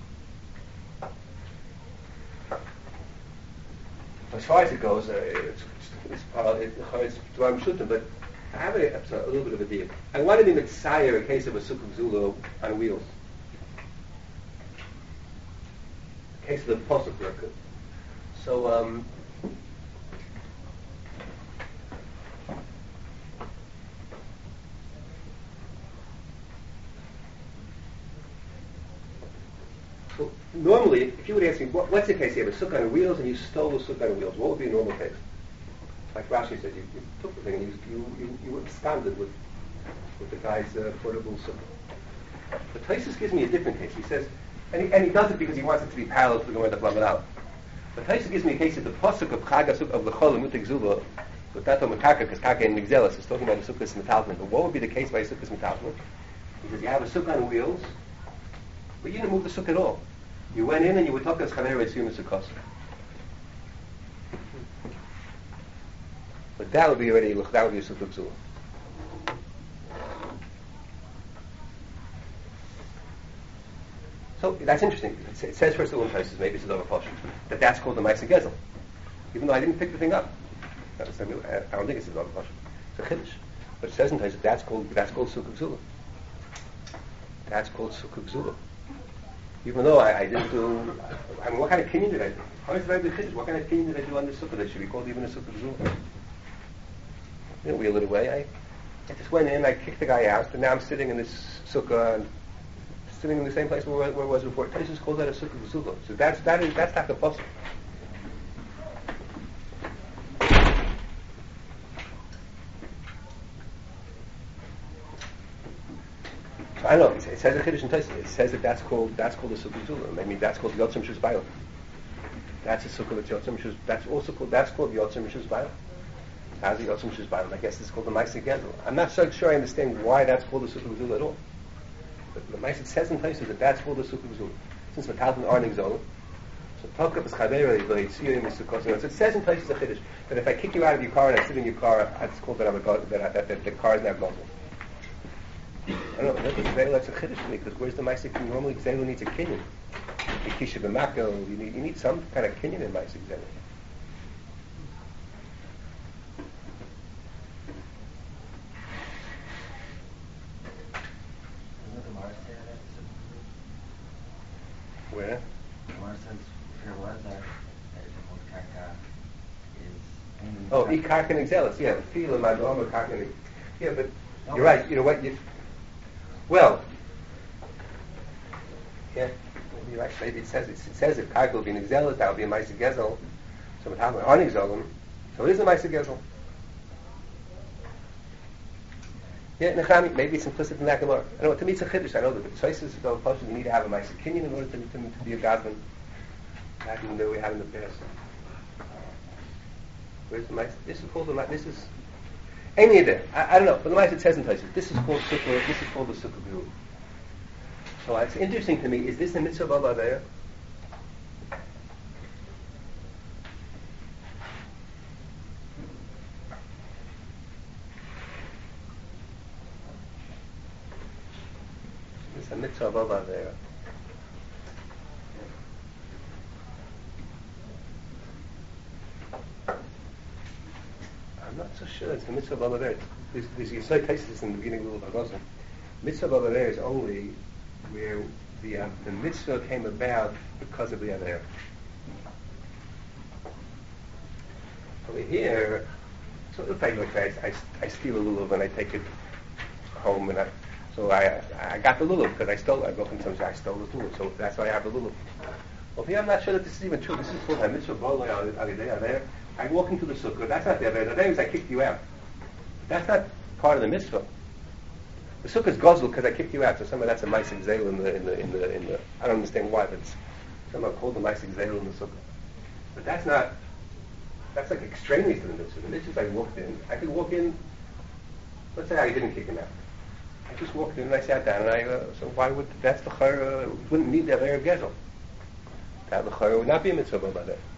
Speaker 1: As far as it goes, uh, it's, it's, uh, it, it's Dvarim Shutim, but I have a, a little bit of a deal. I want to be Mitzayir in case of a Sukkah Zulu on wheels. In case of the Pasuk record. So, um, so normally, if you would ask me, what, what's the case? You have a Sukkah on wheels and you stole the Sukkah on wheels. What would be a normal case? Like Rashi said, you, you took the thing and you, you, you, you absconded with, with the guy's uh, portable Sukkah. But Taisus gives me a different case. He says, and he, and he does it because he wants it to be parallel to the Gemara that blah out. But Taisus gives me a case of the pasuk of Chag HaSukkah of L'chol and Mutei Gzula, with Tato Mekaka, because Kaka and Migzelis is talking about the Sukkah's Metalman. But what would be the case by a Sukkah's Metalman? He says, you have a Sukkah on wheels, but you didn't move the Sukkah at all. You went in and you were talking as Chaner Eitziyum Sukkos. But that would be already, that would be a Sukkah Gzula. So that's interesting. It says first of all in places, maybe it's a lower portion, that that's called the Ma'aseh Gezel. Even though I didn't pick the thing up. That's, I don't think it's a lower portion. It's a Chiddush. But it says in places that that's called, that's called Sukkah Gzula. That's called Sukkah Gzula. Even though I, I didn't do, I mean, what kind of kinyan did I do? How is it Chiddush? What kind of kinyan did I do on the Sukkah that should be called even a Sukkah Gzula? You know, wheel it away. I, I just went in, I kicked the guy out, and now I'm sitting in this Sukkah, and sitting in the same place where, where I was before. Taisus calls that a Sukkah Gzula. So that's, that is, that's not the pasuk. So I don't know. It, it says a Chiddush in Taisus. It says that that's called that's called a Sukkah Gzula. I mean, that's called Yotzim Shus Bayil. That's a Sukkah that's Yotzim Shus. That's also called that's called Yotzim Shus Bayil. As the Yotzim Shus Bayil, I guess it's called the Ma'aseh Gezel. I'm not so sure I understand why that's called the Sukkah Gzula at all. But the Ma'aseh says in places that that's called the Sukkah Gzula. Since Metalman are Nigzol, so Tokap is Chaver Leitziyim is Sukkos. So it says in places a Chiddush that if I kick you out of your car and I sit in your car, it's called that I'm a that, that, that, that the car is now Gozel. I don't know. That's a Chiddush to me because where's the Ma'aseh? Normally Gzelu needs a kinyan. The Kisha B'Mako, you need you need some kind of kinyan in Ma'aseh Gzelu. Where? Oh, Ikar and Exelis, yeah. Feel my normal Karkan. Yeah, but you're right. You know what? You, well, yeah, you're right. Maybe it says it, it says if Karka will be an Exelis, that will be a Ma'aseh Gezel. So it happens on Exelim. So it is a Ma'aseh Gezel. Yeah, Nechami, maybe it's implicit in that Gemara. I know, to me it's a Chiddush. I know that the choices of the person, you need to have a Ma'aseh Kinyan in order to, to, to be a Godman. That even though we had in the past. Where's the Ma'aseh? This is called the Ma'aseh. This is any of that. I, I don't know, but the Ma'aseh says in places, this is called Sukkah, this is called the Sukkah Gzula. So it's interesting to me, is this the mitzvah of Allah there? It's a mitzvah of Allah there. I'm not so sure it's the mitzvah of Allah there. There's, there's Yisrael cases in the beginning of the Agosam. Mitzvah of Allah there is only where the, uh, the mitzvah came about because of the other. Over here, so if I look, I, I, I steal a lulav and I take it home and I, so I I got the lulav because I stole it. I broke into some I stole the lulav, so that's why I have the lulav. Well, here I'm not sure that this is even true. This is called my mitzvah b'olei alidei there. I walk into the sukkah. That's not the other. The other is I kicked you out. That's not part of the mitzvah. The sukkah is gozel because I kicked you out. So somehow that's a ma'aseh gzeil in the in the in the in the. I don't understand why, but it's somehow called the ma'aseh gzeil in the sukkah. But that's not. That's like extraneous to the mitzvah. The mitzvah is I walked in. I could walk in. Let's say I didn't kick him out. I just walked in and I sat down and I. Uh, so why would that's the chayra? Wouldn't need the aver gezel. That the chayra would not be a mitzvah about that.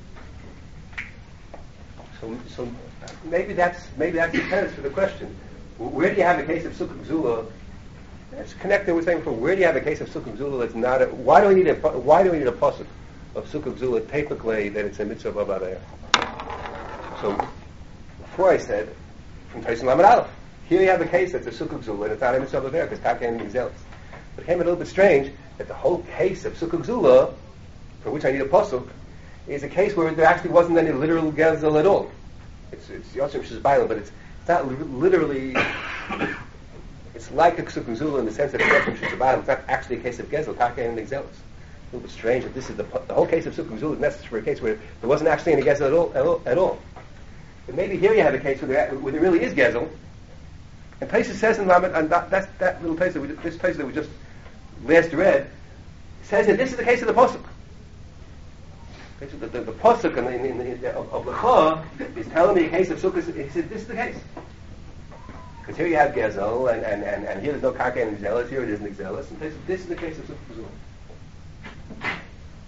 Speaker 1: So, so maybe that's maybe that's the premise for the question. Where do you have the case of Sukkah Gzula It's connected. We're saying, from where do you have a case of sukkah gzula that's not? A, why do we need a? Why do we need a pasuk of sukkah gzula typically that it's a mitzvah b'avayah? So before I said from Taisun Lamed Aleph, here you have a case that's a sukkah gzula and it's not a mitzvah b'avayah because taka and zealous. But it became a little bit strange that the whole case of sukkah gzula, for which I need a pasuk, is a case where there actually wasn't any literal gezel at all. It's it's Yotzim Shizbayim, but it's it's not li- literally. It's like a sukkah gzula in the sense that it's Yotzim Shizbayim. It's not actually a case of gezel, taka and zealous. A little bit strange that this is the the whole case of sukkah gzula is necessary for a case where there wasn't actually any gezel at all, at all. At all. But maybe here you have a case where there, where there really is gezel. And Taisa says in Lamed, and that, that's that little place that we, this place that we just last read, says that this is the case of the pasuk. The, the, the pasuk in, in, in, of, of Lecha is telling me a case of sukkah. He said this is the case because here you have gezel, and, and, and, and here there's no karka and zealous. Here it isn't zealous. And this, this is the case of sukkah.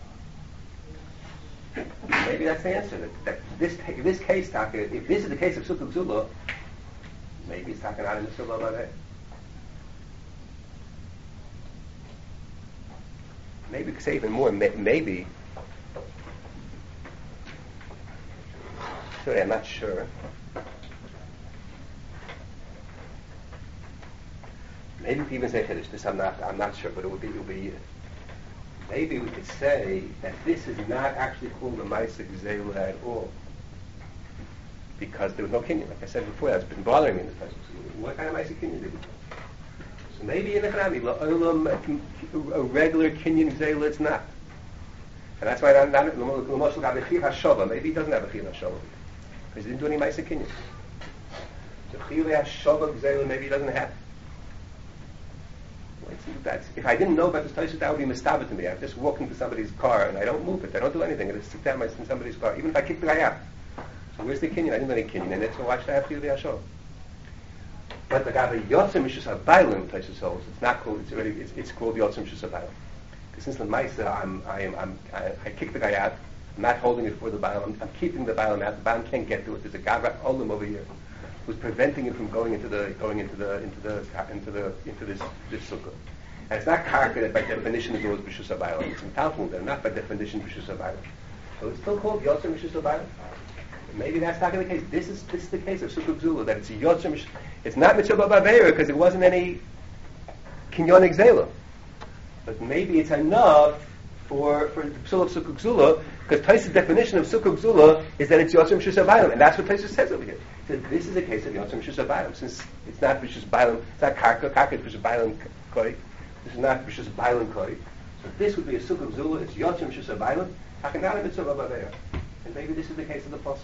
Speaker 1: Maybe that's the answer. That, that this this case, taka, if this is the case of sukkah gzula, maybe it's taka not in the sukkah by that. Maybe we could say even more. May, maybe. Sorry, I'm not sure. Maybe we could even say Chiddush. This I'm not. I'm not sure, but it would be. It would be. Maybe we could say that this is not actually called a Ma'aseh Gzeila at all, because there was no kinyan. Like I said before, that's been bothering me in this place. What kind of Ma'aseh kinyan did we do? So maybe in the Chanami, la'olam, a regular kinyan Gzeila, it's not. And that's why not, not, l'moshel got a chiyuv hashava. Maybe he doesn't have a chiyuv hashava because he didn't do any Ma'aseh kinyan. So chiyuv hashava Gzeila, maybe he doesn't have. That's, if I didn't know about this Tosfos, that would be mistabed to me. I just walk into somebody's car and I don't move it. I don't do anything. I just sit down in somebody's car, even if I kick the guy out. So where's the kinyan? I didn't know any kinyan in it, so why should I have to do the Hashov? But the Gabi Yotzim Mishus HaBailim Tosfos holds, it's not called. It's already. It's, it's called Yotzim Mishus HaBailim. Because since the Ma'aseh, I'm, I am, I'm, I, I kick the guy out. I'm not holding it for the Bailim. I'm, I'm keeping the Bailim out. The Bailim can't get to it. There's a Gavra Olam over here who's preventing it from going into the, going into the, into the, into the, into this, this sukkah. And it's not karka that by definition is always b'shus habaylam. It's in Talmud. They're not by definition b'shus habaylam. So it's still called yotzim b'shus habaylam. Maybe that's not the case. This is this is the case of sukkah gzula, that it's a yotzim. It's not mitzvah b'avayra because it wasn't any kinyonik zela. But maybe it's enough for for the psul of sukkah gzula, because Tais's definition of sukkah gzula is that it's yotzim b'shus habaylam, and that's what Tais says over here. He says this is a case of yotzim b'shus habaylam, since it's not b'shus habaylam. It's not karka. Karka is b'shus habaylam koi. This is not b'shus habaylam koi. So this would be a sukkah gzula. It's yotzim b'shus habaylam. Hakanah mitzvah b'avayra. And maybe this is the case of the pasuk.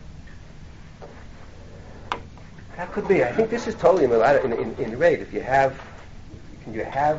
Speaker 1: That could be. I think this is totally in a lot of, in, in, in rate. If you have, can you have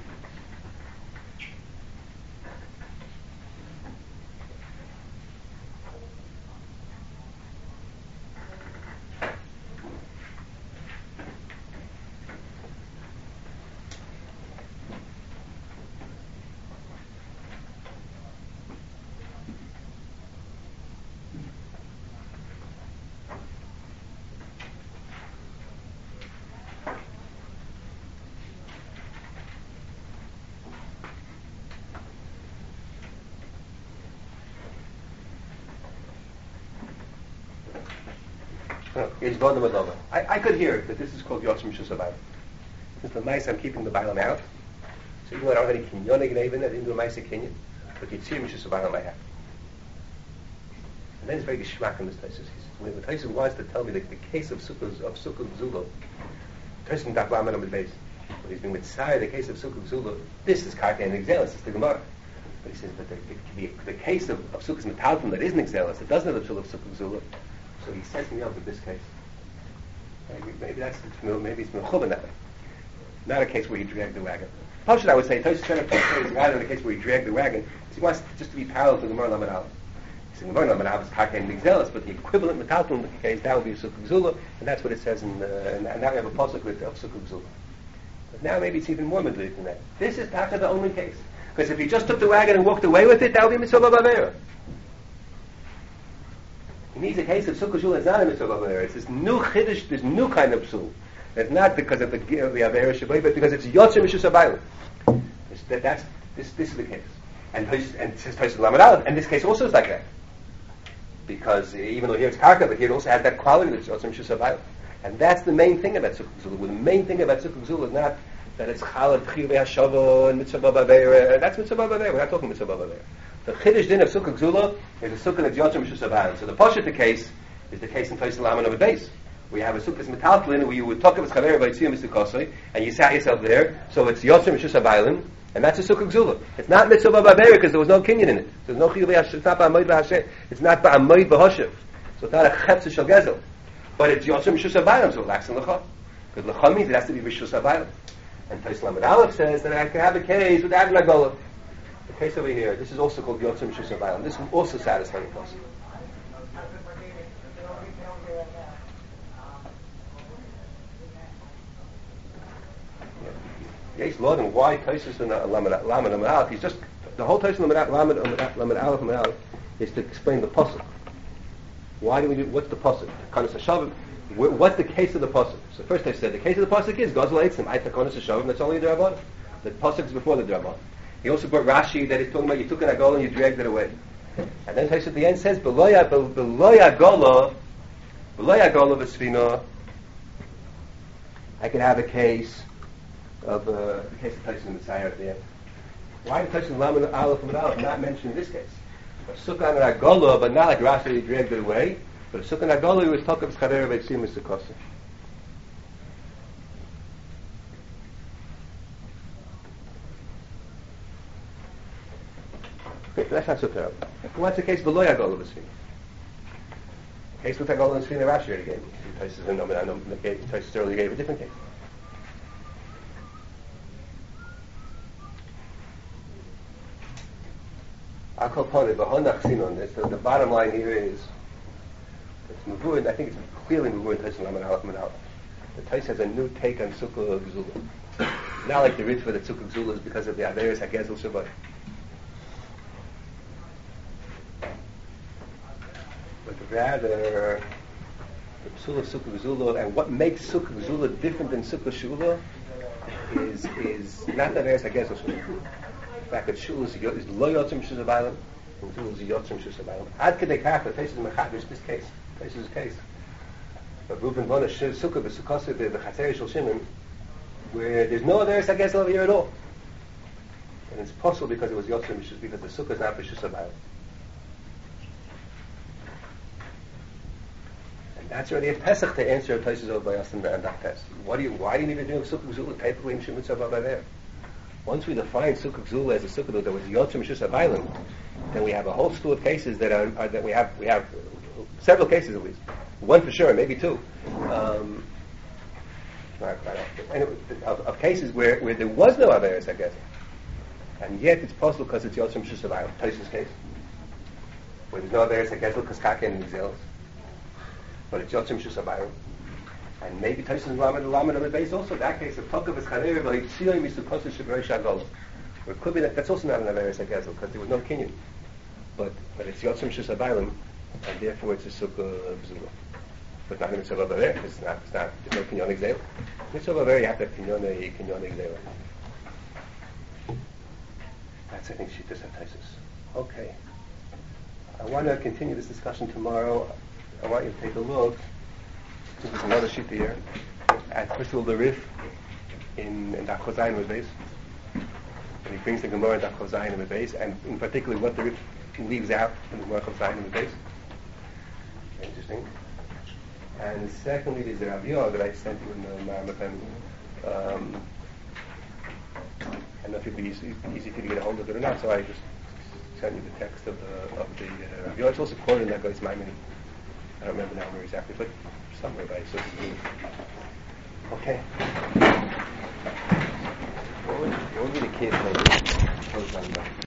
Speaker 1: I, I could hear that this is called Yotzim Mishus HaBailim. Since the mice, I'm keeping the Bailim out. So even though I don't have any kinyonik even, I didn't do a mice kinyon, but Yitzir Mishus HaBailim I have. And then it's very geschmack in this Taisus. When the Taisus wants to tell me that the case of Sukkah of Sukkah Zula, Taisus Daf Lamed Amud Beis, when he's been with Sai, the case of Sukkah Zula, this is Karka and Exelis, it's the Gemara. But he says, but the, the, the, the case of, of Sukkah's Metalton that isn't Exelis, it doesn't have the Shul of Sukkah Zula. So he sets me up with this case. Maybe, maybe that's maybe it's mechuban that way. Not a case where he dragged the wagon. Poshet, I would say, Tosfos said it's rather in a case where he dragged the wagon. He wants just to be parallel to the Gemara Lamed Aleph. He said Gemara Lamed Aleph is Karka and Migzelis, but the equivalent metalton in the case that would be Sukkah Gzula, and that's what it says in. Uh, and, and now we have a pasuk with of Sukkah Gzula. But now maybe it's even more medley than that. This is Taka the only case, because if he just took the wagon and walked away with it, that would be mitzvah b'avayra. He needs a case of sukkah shul. It's not a mitzvah b'avayra. It's this new chiddush, this new kind of psul. It's not because of the of the Avera Shabbat, but because it's Yotzim Mishus Abaylim. That, that's, this, this is the case. And and says Tosfos Lamed Aleph, and this case also is like that. Because even though here it's Karka, but here it also has that quality that's Yotzim Mishus Abaylim. And that's the main thing about Sukkah Gzula. The main thing about Sukkah Gzula is not that it's Chalad Chiyuvei Hashava and Mitzvah Bavera. That's Mitzvah Bavera. We're not talking Mitzvah Bavera. The Chiddush din of Sukkah Gzula is a Sukkah that's Yotzim Mishus Abaylim. So the Poshet case is the case in Tosfos Lamed Aleph base. We have a Sukkah's Metaltlin where you would talk about Chaver Vaytziyah Mister Kosoi, and you sat yourself there. So it's Yotzim Mishus Abaylim, and that's a Sukkah Gzula. It's not Mitzvah Bavera because there was no kinyan in it. There's no Chiyuvei Hashava. It's not Ba'amoid V'Hashem. It's not Ba'amoid V'Hoshev. So it's not a Chetz Shel Gezel. But it's Yotzim Mishus Abaylim, so it lacks in L'cha. Because L'cha means it has to be Mishus Abaylim. And Tosfos Lamed Aleph says that I can have a case with Adon Agola. The case over here, this is also called Yotzim Mishus Abaylim. This will also satisfy the person. Yes, Lord, and why Tosfos and Lamed Aleph? He's just the whole Tosfos Lamed Lamed Aleph Lamed Aleph is to explain the pasuk. Why do we do? What's the pasuk? Kanos Hashavim. What's the case of the pasuk? So first I said the case of the pasuk is Gazal Eitzim Aita Kanos Hashavim. That's only the Rabban. The pasuk is before the Rabban. He also brought Rashi that is talking about you took an agola and you dragged it away. And then Tosfos at the end says Beloya Beloya Agola Beloya Agola V'Sfina. I can have a case of uh, the case of Tosfos and Messiah at the end. Why did Tosfos and Lamed Aleph and Aleph not mention in this case? A sukkah and agola, but not like Rashi he dragged it away. But a sukkah and agola he was talking about Chaver Vaytziyah Mister Kosoi. Okay, that's not so terrible. What's the case below agola v'sfina? The case with agola and sfina Rashi already gave. Tosfos and Tosfos earlier gave a different case. I'll call upon it, but the, the bottom line here is, it's Mavur, I think it's clearly Mavur in Tosfos Lamed Aleph Lamed Aleph. The Tosfos has a new take on Sukkah Gzula. Not like the Ritva that Sukkah Gzula is because of the Averis HaGezel Shabbat. But rather, the Psul of Sukkah Gzula, and what makes Sukkah Gzula different than Sukkah Shula is, is not the Averis HaGezel Shabbat. In fact, that Shul is lo yotzim mishus abaylim, and Shul is yotzim mishus abaylim. Ad kedei kach, the Tosfos mechadesh this case, Tosfos' case. But Reuven Bona Sukkah v'Sukkosah the Chatzeri Shel Shimon, where there's no other Esages over here at all, and it's possible because it was yotzim mishus, because the Sukkah is not mishus abaylim. And that's already a Pesach to answer a Tosfos over by us and that test. What do you? Why do you need to do Sukkah Gzula typically in Shemitah Baba there? Once we define Sukkah Gzula as a Sukkah that was Yotzim Mishus Abaylim, then we have a whole slew of cases that are, are that we have we have several cases at least, one for sure, maybe two, um, of, of cases where, where there was no Averis HaGezel, and yet it's possible because it's Yotzim Mishus Abaylim. Tosfos' case, where there's no Averis HaGezel because Kaken and Exils, but it's Yotzim Mishus Abaylim. And maybe Tosfos and Lamed Lamed on the base also. That case of Tokav is Chaver Vaytziyah Mister Kosoi Shebereish Agola. Or it could be that that's also not an Averis HaGezel because there was no kinyan. But but it's Yotzim Mishus Abaylim, and therefore it's a Sukkah Gzula. But not a Mitzvah Bavera. It's not. It's not. There's no kinyan Exel. Mitzvah Bavera you have to have kinyan kinyan Exel. That's I think Shittas HaTosfos. Okay. I want to continue this discussion tomorrow. I want you to take a look. There's another sheet here. At first of all, the Rif in, in Daf Chozayin with base. And he brings the Gemara in Daf Chozayin with base, and in particular what the Rif leaves out in the Gemara Chozayin with base. Interesting. And secondly, there's the Rav Yoh that I sent you in the Ma'amatan. Um, I don't know if it'd be easy, easy for you to get a hold of it or not, so I just sent you the text of the of the uh, Rav Yoh. It's also quoted in that guy's Maimon. I don't remember now where exactly, but somewhere by so okay. What would, what would be the case of